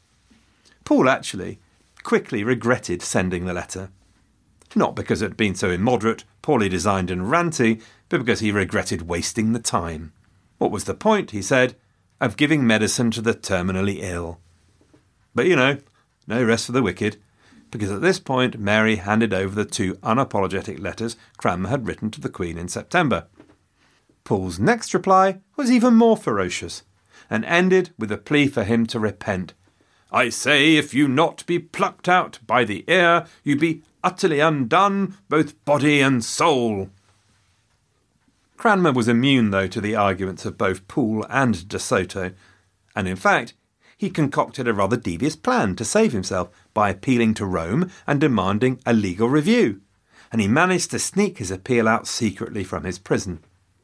Pole actually quickly regretted sending the letter. Not because it had been so immoderate, poorly designed and ranty, but because he regretted wasting the time. What was the point, he said, of giving medicine to the terminally ill? But you know, no rest for the wicked. because at this point Mary handed over the two unapologetic letters Cranmer had written to the Queen in September. Pool's next reply was even more ferocious, and ended with a plea for him to repent. "I say, if you not be plucked out by the ear, you be utterly undone, both body and soul." Cranmer was immune, though, to the arguments of both Poole and De Soto, and in fact, he concocted a rather devious plan to save himself by appealing to Rome and demanding a legal review, and he managed to sneak his appeal out secretly from his prison.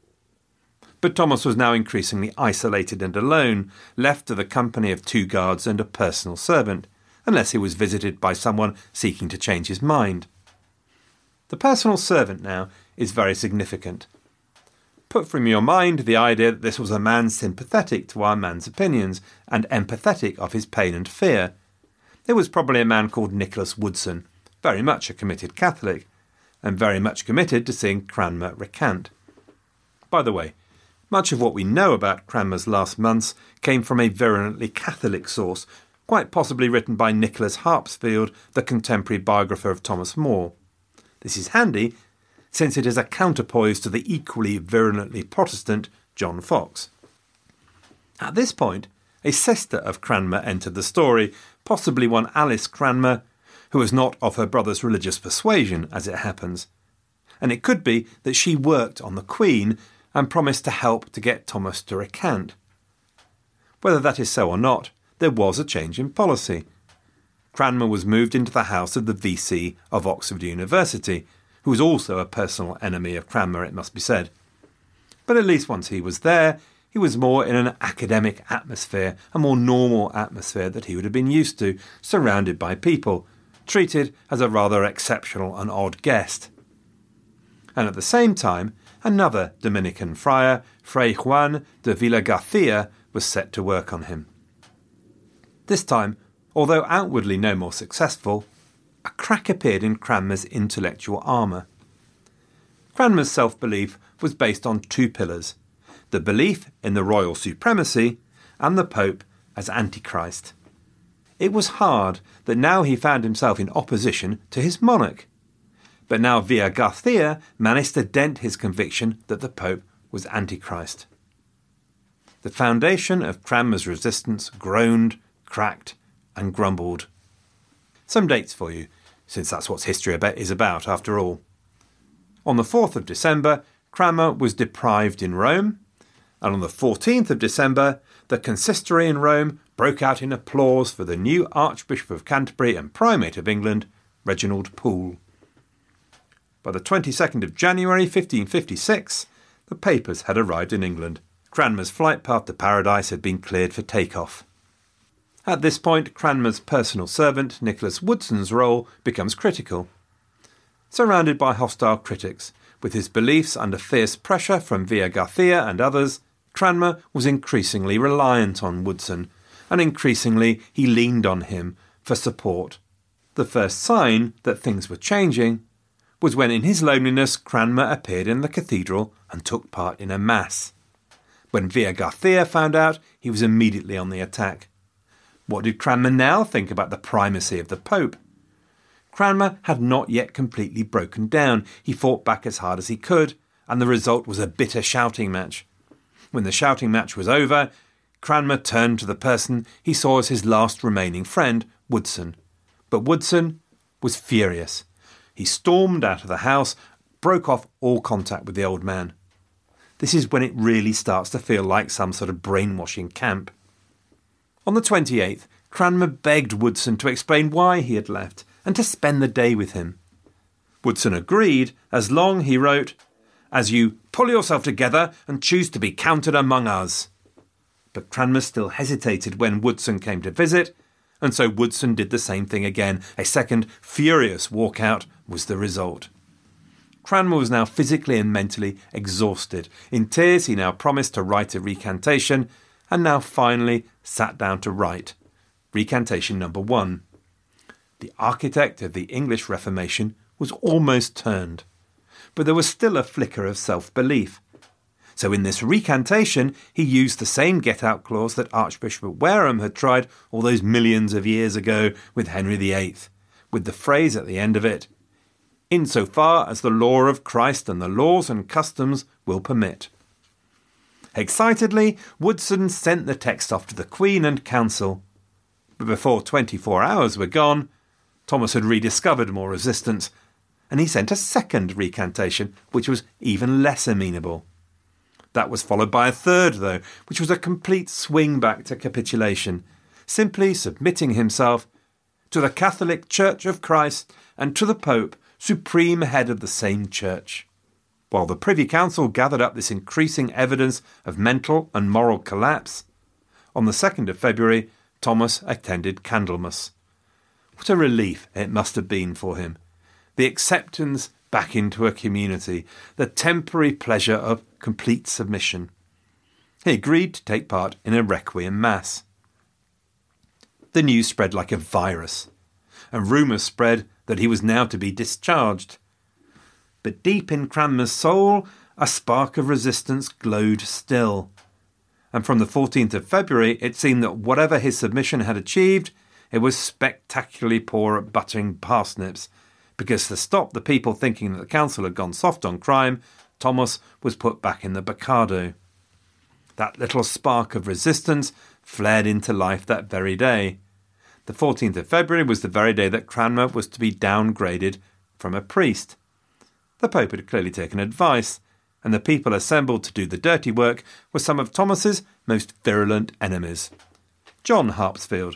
But Thomas was now increasingly isolated and alone, left to the company of two guards and a personal servant, unless he was visited by someone seeking to change his mind. The personal servant now is very significant. Put from your mind the idea that this was a man sympathetic to our man's opinions and empathetic of his pain and fear. It was probably a man called Nicholas Woodson, very much a committed Catholic, and very much committed to seeing Cranmer recant. By the way, much of what we know about Cranmer's last months came from a virulently Catholic source, quite possibly written by Nicholas Harpsfield, the contemporary biographer of Thomas More. This is handy, since it is a counterpoise to the equally virulently Protestant John Fox. At this point, a sister of Cranmer entered the story, possibly one Alice Cranmer, who was not of her brother's religious persuasion, as it happens. And it could be that she worked on the Queen and promised to help to get Thomas to recant. Whether that is so or not, there was a change in policy. Cranmer was moved into the house of the V C of Oxford University, who was also a personal enemy of Cranmer, it must be said. But at least once he was there, he was more in an academic atmosphere, a more normal atmosphere that he would have been used to, surrounded by people, treated as a rather exceptional and odd guest. And at the same time, another Dominican friar, Fray Juan de Villagarcia, was set to work on him. This time, although outwardly no more successful, a crack appeared in Cranmer's intellectual armour. Cranmer's self-belief was based on two pillars: the belief in the royal supremacy and the Pope as Antichrist. It was hard that now he found himself in opposition to his monarch. But now Villagarcia managed to dent his conviction that the Pope was Antichrist. The foundation of Cranmer's resistance groaned, cracked, and grumbled. Some dates for you, since that's what history is about after all. On the fourth of December, Cranmer was deprived in Rome, and on the fourteenth of December, the consistory in Rome broke out in applause for the new Archbishop of Canterbury and Primate of England, Reginald Pole. By the twenty-second of January fifteen fifty-six, the papers had arrived in England. Cranmer's flight path to paradise had been cleared for takeoff. At this point, Cranmer's personal servant, Nicholas Woodson's role, becomes critical. Surrounded by hostile critics, with his beliefs under fierce pressure from Villagarcia and others, Cranmer was increasingly reliant on Woodson, and increasingly he leaned on him for support. The first sign that things were changing was when in his loneliness Cranmer appeared in the cathedral and took part in a mass. When Villagarcia found out, he was immediately on the attack. What did Cranmer now think about the primacy of the Pope? Cranmer had not yet completely broken down. He fought back as hard as he could, and the result was a bitter shouting match. When the shouting match was over, Cranmer turned to the person he saw as his last remaining friend, Woodson. But Woodson was furious. He stormed out of the house, broke off all contact with the old man. This is when it really starts to feel like some sort of brainwashing camp. On the twenty-eighth, Cranmer begged Woodson to explain why he had left and to spend the day with him. Woodson agreed, as long, he wrote, as you pull yourself together and choose to be counted among us. But Cranmer still hesitated when Woodson came to visit, and so Woodson did the same thing again. A second furious walkout was the result. Cranmer was now physically and mentally exhausted. In tears, he now promised to write a recantation, and now finally sat down to write. Recantation number one. The architect of the English Reformation was almost turned, but there was still a flicker of self-belief. So in this recantation, he used the same get-out clause that Archbishop Wareham had tried all those millions of years ago with Henry the Eighth, with the phrase at the end of it, "insofar as the law of Christ and the laws and customs will permit." Excitedly, Woodson sent the text off to the Queen and Council. But before twenty-four hours were gone, Thomas had rediscovered more resistance, and he sent a second recantation, which was even less amenable. That was followed by a third, though, which was a complete swing back to capitulation, simply submitting himself to the Catholic Church of Christ and to the Pope, supreme head of the same church. While the Privy Council gathered up this increasing evidence of mental and moral collapse, on the second of February, Thomas attended Candlemas. What a relief it must have been for him. The acceptance back into a community, the temporary pleasure of complete submission. He agreed to take part in a Requiem Mass. The news spread like a virus, and rumours spread that he was now to be discharged. But deep in Cranmer's soul, a spark of resistance glowed still. And from the fourteenth of February, it seemed that whatever his submission had achieved, it was spectacularly poor at buttering parsnips, because to stop the people thinking that the council had gone soft on crime, Thomas was put back in the Bacado. That little spark of resistance flared into life that very day. The fourteenth of February was the very day that Cranmer was to be downgraded from a priest. The Pope had clearly taken advice, and the people assembled to do the dirty work were some of Thomas's most virulent enemies. John Harpsfield,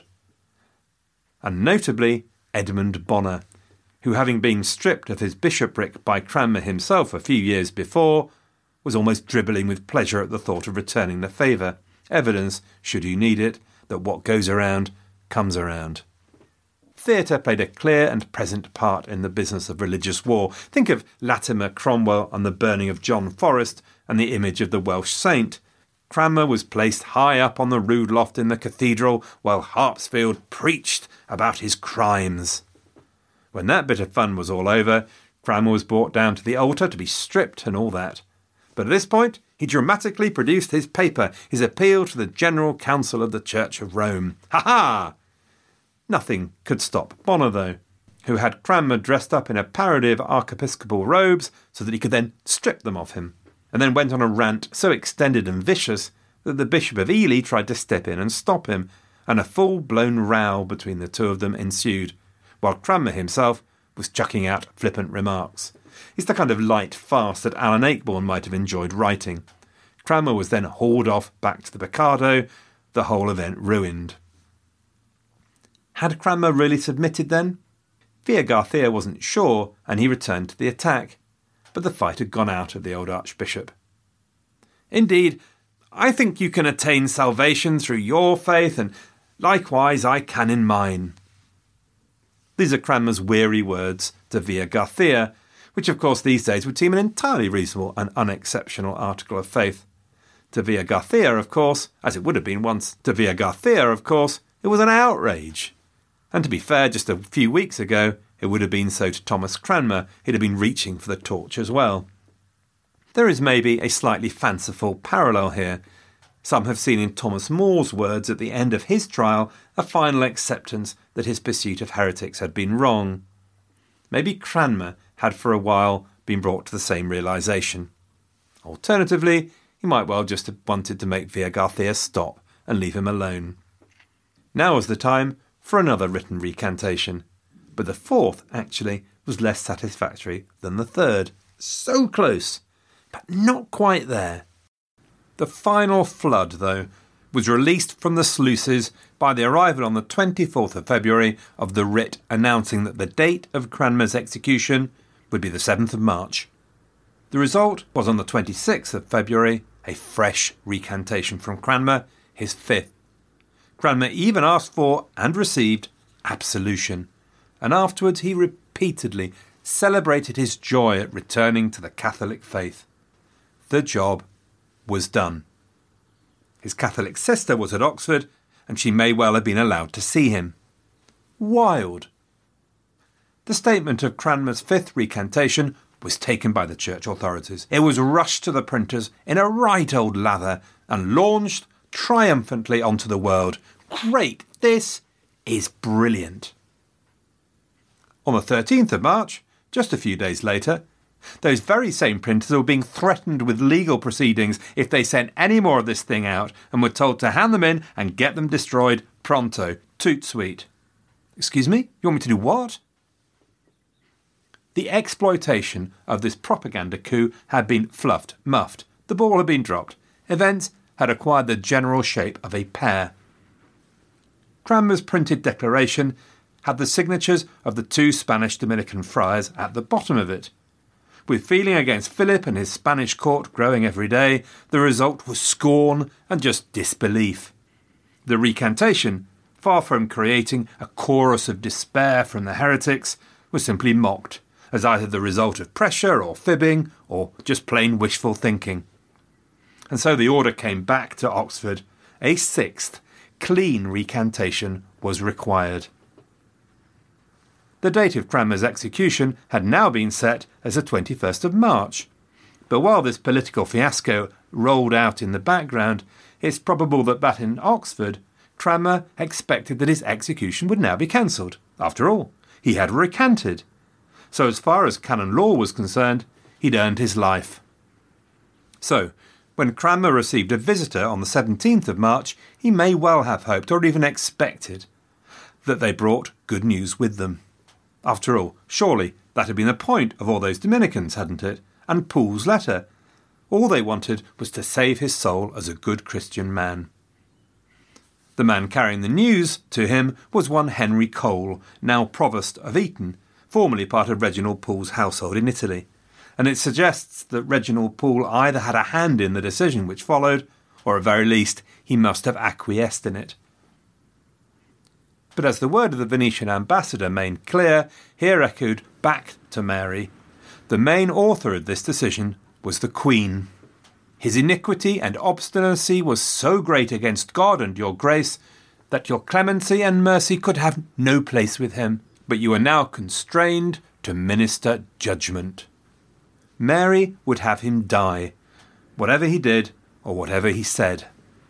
and notably Edmund Bonner, who, having been stripped of his bishopric by Cranmer himself a few years before, was almost dribbling with pleasure at the thought of returning the favour, evidence, should you need it, that what goes around comes around. Theatre played a clear and present part in the business of religious war. Think of Latimer Cromwell and the burning of John Forrest and the image of the Welsh saint. Cranmer was placed high up on the rood loft in the cathedral while Harpsfield preached about his crimes. When that bit of fun was all over, Cranmer was brought down to the altar to be stripped and all that. But at this point, he dramatically produced his paper, his appeal to the General Council of the Church of Rome. Ha-ha! Nothing could stop Bonner, though, who had Cranmer dressed up in a parody of archiepiscopal robes so that he could then strip them off him, and then went on a rant so extended and vicious that the Bishop of Ely tried to step in and stop him, and a full-blown row between the two of them ensued, while Cranmer himself was chucking out flippant remarks. It's the kind of light farce that Alan Ayckbourn might have enjoyed writing. Cranmer was then hauled off back to the Bacado, the whole event ruined. Had Cranmer really submitted then? Villa Garcia wasn't sure, and he returned to the attack. But the fight had gone out of the old archbishop. "Indeed, I think you can attain salvation through your faith, and likewise I can in mine." These are Cranmer's weary words to Villa Garcia, which of course these days would seem an entirely reasonable and unexceptional article of faith. To Villa Garcia, of course, as it would have been once to Villa Garcia, of course, it was an outrage. And to be fair, just a few weeks ago, it would have been so to Thomas Cranmer. He'd have been reaching for the torch as well. There is maybe a slightly fanciful parallel here. Some have seen in Thomas More's words at the end of his trial a final acceptance that his pursuit of heretics had been wrong. Maybe Cranmer had for a while been brought to the same realisation. Alternatively, he might well just have wanted to make Villa Garcia stop and leave him alone. Now was the time for another written recantation, but the fourth, actually, was less satisfactory than the third. So close, but not quite there. The final flood, though, was released from the sluices by the arrival on the twenty-fourth of February of the writ announcing that the date of Cranmer's execution would be the seventh of March. The result was on the twenty-sixth of February, a fresh recantation from Cranmer, his fifth. Cranmer even asked for, and received, absolution, and afterwards he repeatedly celebrated his joy at returning to the Catholic faith. The job was done. His Catholic sister was at Oxford, and she may well have been allowed to see him. Wild. The statement of Cranmer's fifth recantation was taken by the church authorities. It was rushed to the printers in a right old lather and launched triumphantly onto the world. Great! This is brilliant. On the thirteenth of March, just a few days later, those very same printers were being threatened with legal proceedings if they sent any more of this thing out and were told to hand them in and get them destroyed pronto, toot sweet. Excuse me? You want me to do what? The exploitation of this propaganda coup had been fluffed, muffed. The ball had been dropped. Events had acquired the general shape of a pear. Cranmer's printed declaration had the signatures of the two Spanish Dominican friars at the bottom of it. With feeling against Philip and his Spanish court growing every day, the result was scorn and just disbelief. The recantation, far from creating a chorus of despair from the heretics, was simply mocked, as either the result of pressure or fibbing or just plain wishful thinking. And so the order came back to Oxford. A sixth, clean recantation was required. The date of Cranmer's execution had now been set as the twenty-first of March. But while this political fiasco rolled out in the background, it's probable that back in Oxford, Cranmer expected that his execution would now be cancelled. After all, he had recanted. So as far as canon law was concerned, he'd earned his life. So, when Cranmer received a visitor on the seventeenth of March, he may well have hoped, or even expected, that they brought good news with them. After all, surely that had been the point of all those Dominicans, hadn't it? And Poole's letter. All they wanted was to save his soul as a good Christian man. The man carrying the news to him was one Henry Cole, now Provost of Eton, formerly part of Reginald Poole's household in Italy, and it suggests that Reginald Poole either had a hand in the decision which followed, or at very least he must have acquiesced in it. But as the word of the Venetian ambassador made clear, here echoed back to Mary, the main author of this decision was the Queen. His iniquity and obstinacy was so great against God and your grace that your clemency and mercy could have no place with him, but you are now constrained to minister judgment. Mary would have him die, whatever he did or whatever he said.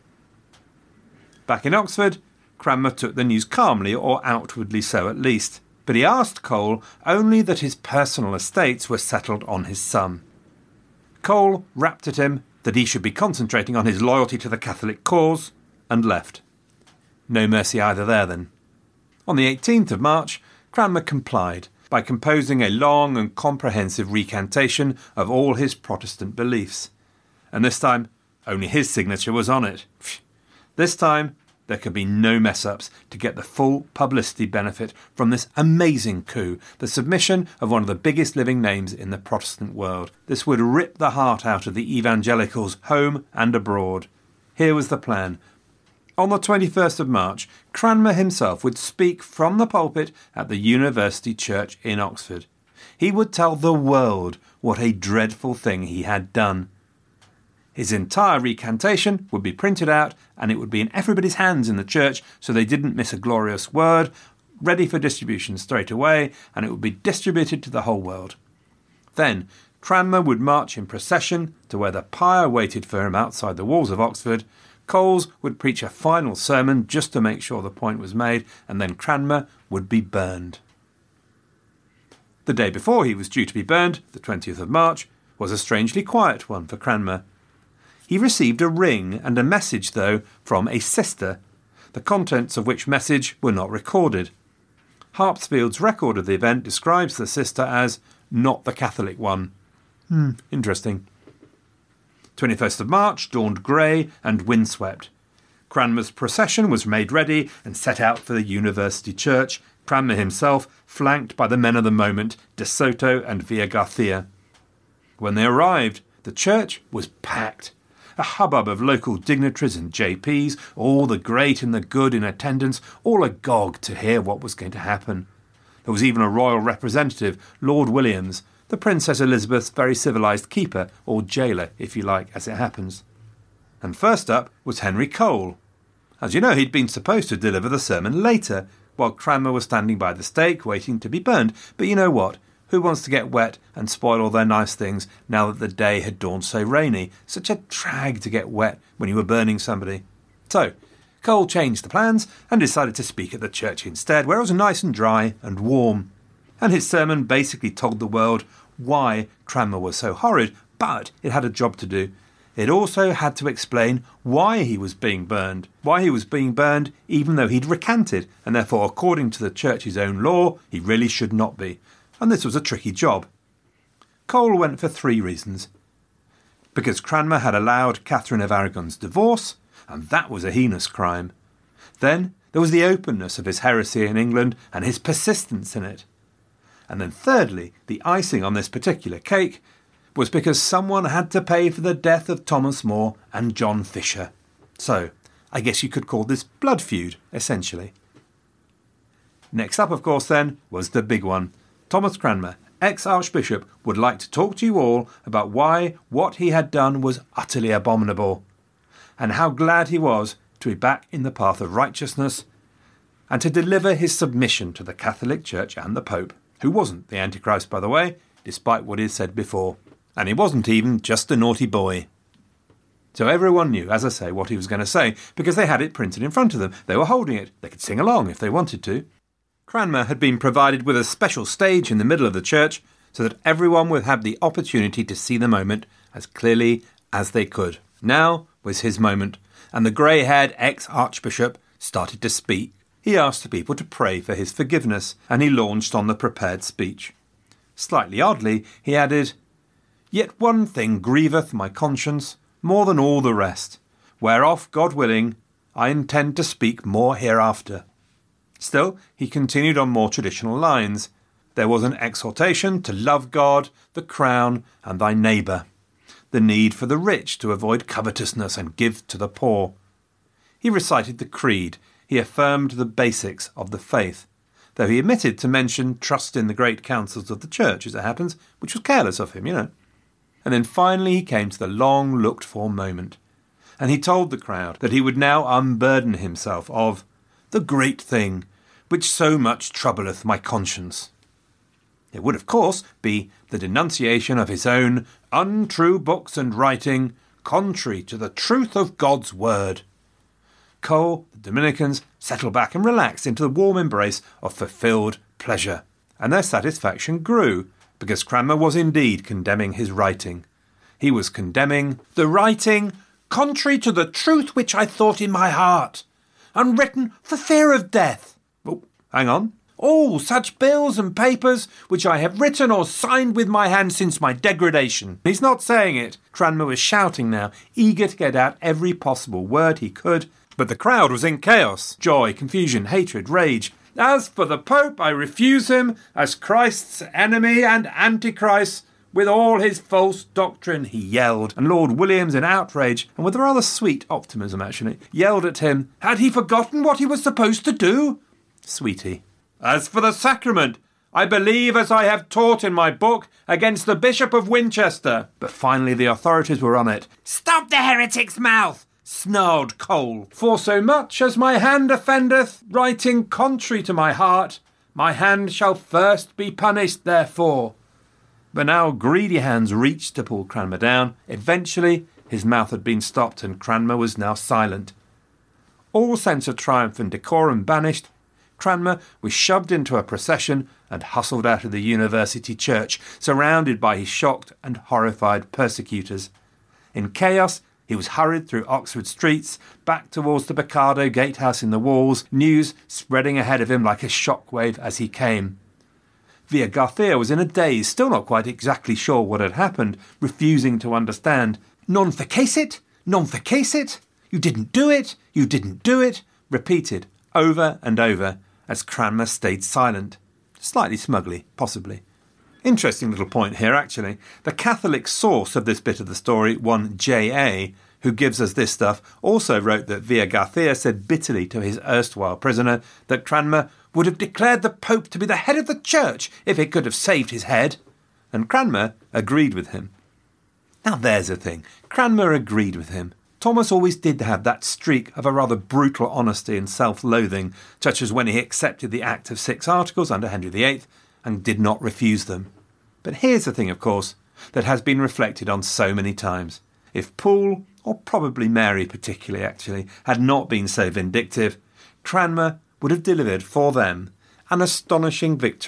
Back in Oxford, Cranmer took the news calmly, or outwardly so at least, but he asked Cole only that his personal estates were settled on his son. Cole rapped at him that he should be concentrating on his loyalty to the Catholic cause, and left. No mercy either there, then. On the eighteenth of March, Cranmer complied by composing a long and comprehensive recantation of all his Protestant beliefs. And this time, only his signature was on it. This time, there could be no mess-ups to get the full publicity benefit from this amazing coup, the submission of one of the biggest living names in the Protestant world. This would rip the heart out of the evangelicals home and abroad. Here was the plan. On the twenty-first of March, Cranmer himself would speak from the pulpit at the University Church in Oxford. He would tell the world what a dreadful thing he had done. His entire recantation would be printed out, and it would be in everybody's hands in the church so they didn't miss a glorious word, ready for distribution straight away, and it would be distributed to the whole world. Then Cranmer would march in procession to where the pyre waited for him outside the walls of Oxford. Coles would preach a final sermon just to make sure the point was made, and then Cranmer would be burned. The day before he was due to be burned, the twentieth of March, was a strangely quiet one for Cranmer. He received a ring and a message, though, from a sister, the contents of which message were not recorded. Harpsfield's record of the event describes the sister as not the Catholic one. Hmm, interesting. twenty-first of March dawned grey and windswept. Cranmer's procession was made ready and set out for the University Church, Cranmer himself flanked by the men of the moment, De Soto and Villagarcia. When they arrived, the church was packed. A hubbub of local dignitaries and J Ps, all the great and the good in attendance, all agog to hear what was going to happen. There was even a royal representative, Lord Williams, the Princess Elizabeth's very civilised keeper, or jailer, if you like, as it happens. And first up was Henry Cole. As you know, he'd been supposed to deliver the sermon later, while Cranmer was standing by the stake, waiting to be burned. But you know what? Who wants to get wet and spoil all their nice things now that the day had dawned so rainy? Such a drag to get wet when you were burning somebody. So, Cole changed the plans and decided to speak at the church instead, where it was nice and dry and warm. And his sermon basically told the world why Cranmer was so horrid, but it had a job to do. It also had to explain why he was being burned, why he was being burned even though he'd recanted, and therefore, according to the church's own law, he really should not be. And this was a tricky job. Cole went for three reasons. Because Cranmer had allowed Catherine of Aragon's divorce, and that was a heinous crime. Then there was the openness of his heresy in England and his persistence in it. And then thirdly, the icing on this particular cake was because someone had to pay for the death of Thomas More and John Fisher. So, I guess you could call this blood feud, essentially. Next up, of course, then, was the big one. Thomas Cranmer, ex-Archbishop, would like to talk to you all about why what he had done was utterly abominable, and how glad he was to be back in the path of righteousness, and to deliver his submission to the Catholic Church and the Pope, who wasn't the Antichrist, by the way, despite what is said before. And he wasn't even just a naughty boy. So everyone knew, as I say, what he was going to say, because they had it printed in front of them. They were holding it. They could sing along if they wanted to. Cranmer had been provided with a special stage in the middle of the church so that everyone would have the opportunity to see the moment as clearly as they could. Now was his moment, and the grey-haired ex-archbishop started to speak. He asked the people to pray for his forgiveness, and he launched on the prepared speech. Slightly oddly, he added, "Yet one thing grieveth my conscience more than all the rest, whereof, God willing, I intend to speak more hereafter." Still, he continued on more traditional lines. There was an exhortation to love God, the crown, and thy neighbour. The need for the rich to avoid covetousness and give to the poor. He recited the creed. He affirmed the basics of the faith, though he omitted to mention trust in the great councils of the church, as it happens, which was careless of him, you know. And then finally he came to the long-looked-for moment, and he told the crowd that he would now unburden himself of the great thing which so much troubleth my conscience. It would, of course, be the denunciation of his own untrue books and writing, contrary to the truth of God's word. Cole, the Dominicans, settled back and relaxed into the warm embrace of fulfilled pleasure, and their satisfaction grew, because Cranmer was indeed condemning his writing. He was condemning the writing contrary to the truth which I thought in my heart, and written for fear of death. Oh, hang on. All such bills and papers which I have written or signed with my hand since my degradation. He's not saying it. Cranmer was shouting now, eager to get out every possible word he could, but the crowd was in chaos. Joy, confusion, hatred, rage. As for the Pope, I refuse him as Christ's enemy and Antichrist with all his false doctrine, he yelled. And Lord Williams, in outrage, and with a rather sweet optimism actually, yelled at him, had he forgotten what he was supposed to do? Sweetie. As for the sacrament, I believe as I have taught in my book against the Bishop of Winchester. But finally the authorities were on it. Stop the heretic's mouth, snarled Cole. For so much as my hand offendeth, writing contrary to my heart, my hand shall first be punished therefore. But now greedy hands reached to pull Cranmer down. Eventually his mouth had been stopped and Cranmer was now silent. All sense of triumph and decorum banished, Cranmer was shoved into a procession and hustled out of the university church, surrounded by his shocked and horrified persecutors. In chaos, he was hurried through Oxford streets, back towards the Picado gatehouse in the walls, news spreading ahead of him like a shockwave as he came. Via Garcia was in a daze, still not quite exactly sure what had happened, refusing to understand. Non fecit? Non fecit? You didn't do it? You didn't do it? Repeated over and over, as Cranmer stayed silent. Slightly smugly, possibly. Interesting little point here, actually. The Catholic source of this bit of the story, one J A, who gives us this stuff, also wrote that Villa Garcia said bitterly to his erstwhile prisoner that Cranmer would have declared the Pope to be the head of the Church if it could have saved his head. And Cranmer agreed with him. Now there's a thing. Cranmer agreed with him. Thomas always did have that streak of a rather brutal honesty and self-loathing, such as when he accepted the Act of Six Articles under Henry the Eighth and did not refuse them. But here's the thing, of course, that has been reflected on so many times. If Poole, or probably Mary particularly actually, had not been so vindictive, Cranmer would have delivered for them an astonishing victory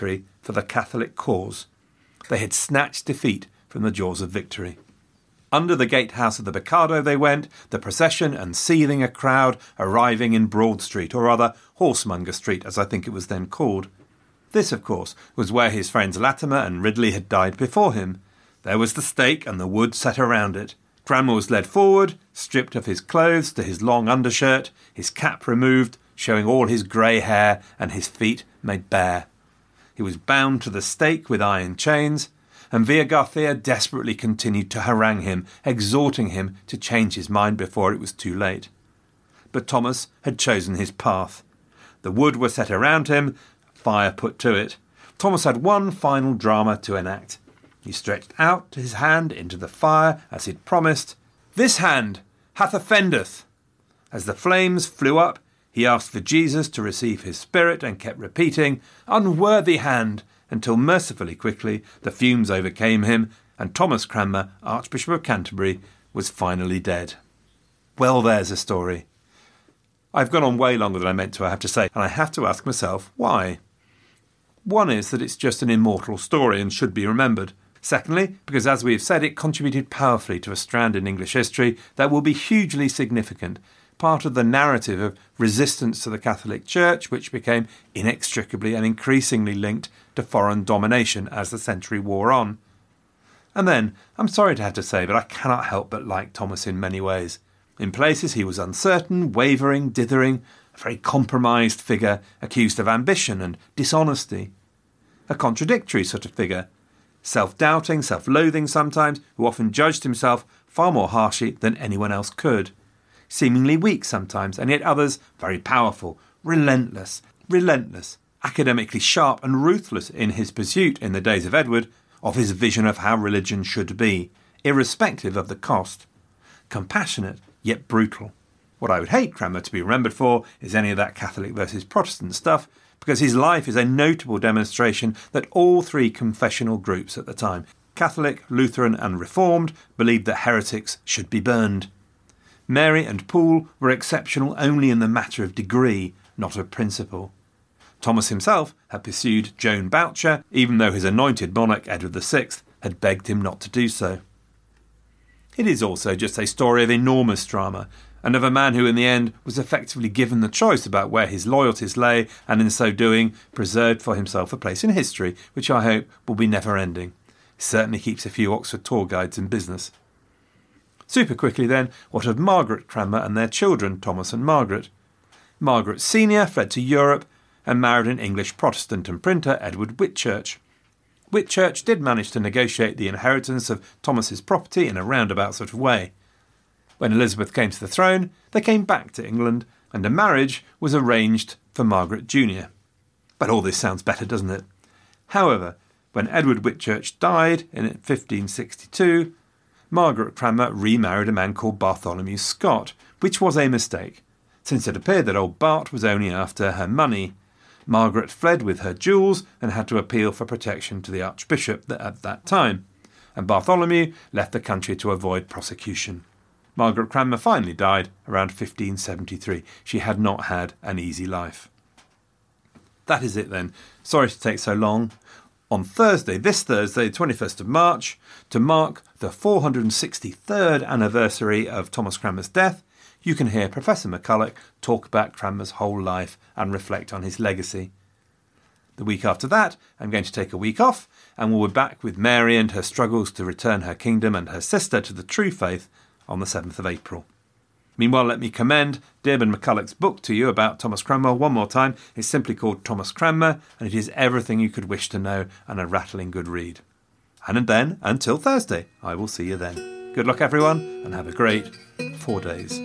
for the Catholic cause. They had snatched defeat from the jaws of victory. Under the gatehouse of the Picado they went, the procession and seething a crowd arriving in Broad Street, or rather Horsemonger Street, as I think it was then called. This, of course, was where his friends Latimer and Ridley had died before him. There was the stake and the wood set around it. Cranmer was led forward, stripped of his clothes to his long undershirt, his cap removed, showing all his grey hair, and his feet made bare. He was bound to the stake with iron chains, and Villagarcía desperately continued to harangue him, exhorting him to change his mind before it was too late. But Thomas had chosen his path. The wood was set around him, fire put to it. Thomas had one final drama to enact. He stretched out his hand into the fire as he'd promised. "This hand hath offendeth." As the flames flew up, he asked for Jesus to receive his spirit and kept repeating, "Unworthy hand," until mercifully quickly the fumes overcame him, and Thomas Cranmer, Archbishop of Canterbury, was finally dead. Well, there's a story. I've gone on way longer than I meant to, I have to say, and I have to ask myself why. One is that it's just an immortal story and should be remembered. Secondly, because as we have said, it contributed powerfully to a strand in English history that will be hugely significant, part of the narrative of resistance to the Catholic Church, which became inextricably and increasingly linked to foreign domination as the century wore on. And then, I'm sorry to have to say, but I cannot help but like Thomas in many ways. In places he was uncertain, wavering, dithering, a very compromised figure, accused of ambition and dishonesty. A contradictory sort of figure, self-doubting, self-loathing sometimes, who often judged himself far more harshly than anyone else could. Seemingly weak sometimes, and yet others very powerful, relentless, relentless, academically sharp and ruthless in his pursuit, in the days of Edward, of his vision of how religion should be, irrespective of the cost. Compassionate, yet brutal. What I would hate Cranmer to be remembered for is any of that Catholic versus Protestant stuff, because his life is a notable demonstration that all three confessional groups at the time, Catholic, Lutheran and Reformed, believed that heretics should be burned. Mary and Poole were exceptional only in the matter of degree, not of principle. Thomas himself had pursued Joan Boucher, even though his anointed monarch, Edward the Sixth, had begged him not to do so. It is also just a story of enormous drama, and of a man who in the end was effectively given the choice about where his loyalties lay, and in so doing preserved for himself a place in history, which I hope will be never-ending. It certainly keeps a few Oxford tour guides in business. Super quickly then, what of Margaret Cranmer and their children, Thomas and Margaret? Margaret Senior fled to Europe and married an English Protestant and printer, Edward Whitchurch. Whitchurch did manage to negotiate the inheritance of Thomas's property in a roundabout sort of way. When Elizabeth came to the throne, they came back to England, and a marriage was arranged for Margaret Junior But all this sounds better, doesn't it? However, when Edward Whitchurch died in fifteen sixty-two, Margaret Cranmer remarried a man called Bartholomew Scott, which was a mistake, since it appeared that old Bart was only after her money. Margaret fled with her jewels and had to appeal for protection to the Archbishop at that time, and Bartholomew left the country to avoid prosecution. Margaret Cranmer finally died around fifteen seventy-three. She had not had an easy life. That is it then. Sorry to take so long. On Thursday, this Thursday, twenty-first of March, to mark the four hundred sixty-third anniversary of Thomas Cranmer's death, you can hear Professor McCulloch talk about Cranmer's whole life and reflect on his legacy. The week after that, I'm going to take a week off, and we'll be back with Mary and her struggles to return her kingdom and her sister to the true faith on the seventh of April. Meanwhile, let me commend Dearborn McCulloch's book to you about Thomas Cranmer one more time. It's simply called Thomas Cranmer, and it is everything you could wish to know and a rattling good read. And then, until Thursday, I will see you then. Good luck, everyone, and have a great four days.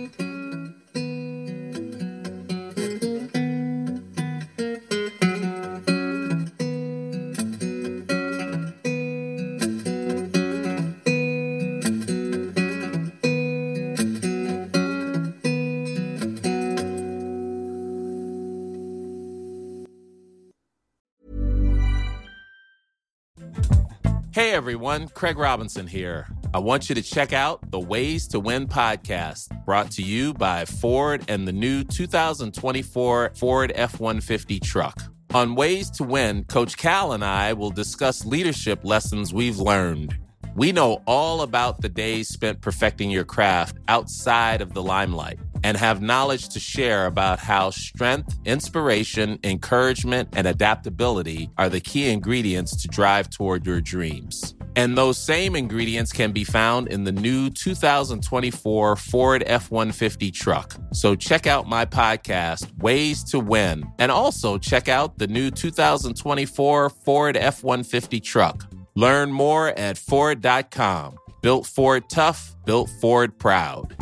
Hey everyone, Craig Robinson here. I want you to check out the Ways to Win podcast, brought to you by Ford and the new two thousand twenty-four Ford F one fifty truck. On Ways to Win, Coach Cal and I will discuss leadership lessons we've learned. We know all about the days spent perfecting your craft outside of the limelight and have knowledge to share about how strength, inspiration, encouragement, and adaptability are the key ingredients to drive toward your dreams. And those same ingredients can be found in the new two thousand twenty-four Ford F one fifty truck. So check out my podcast, Ways to Win, and also check out the new two thousand twenty-four Ford F one fifty truck. Learn more at Ford dot com. Built Ford tough, built Ford proud.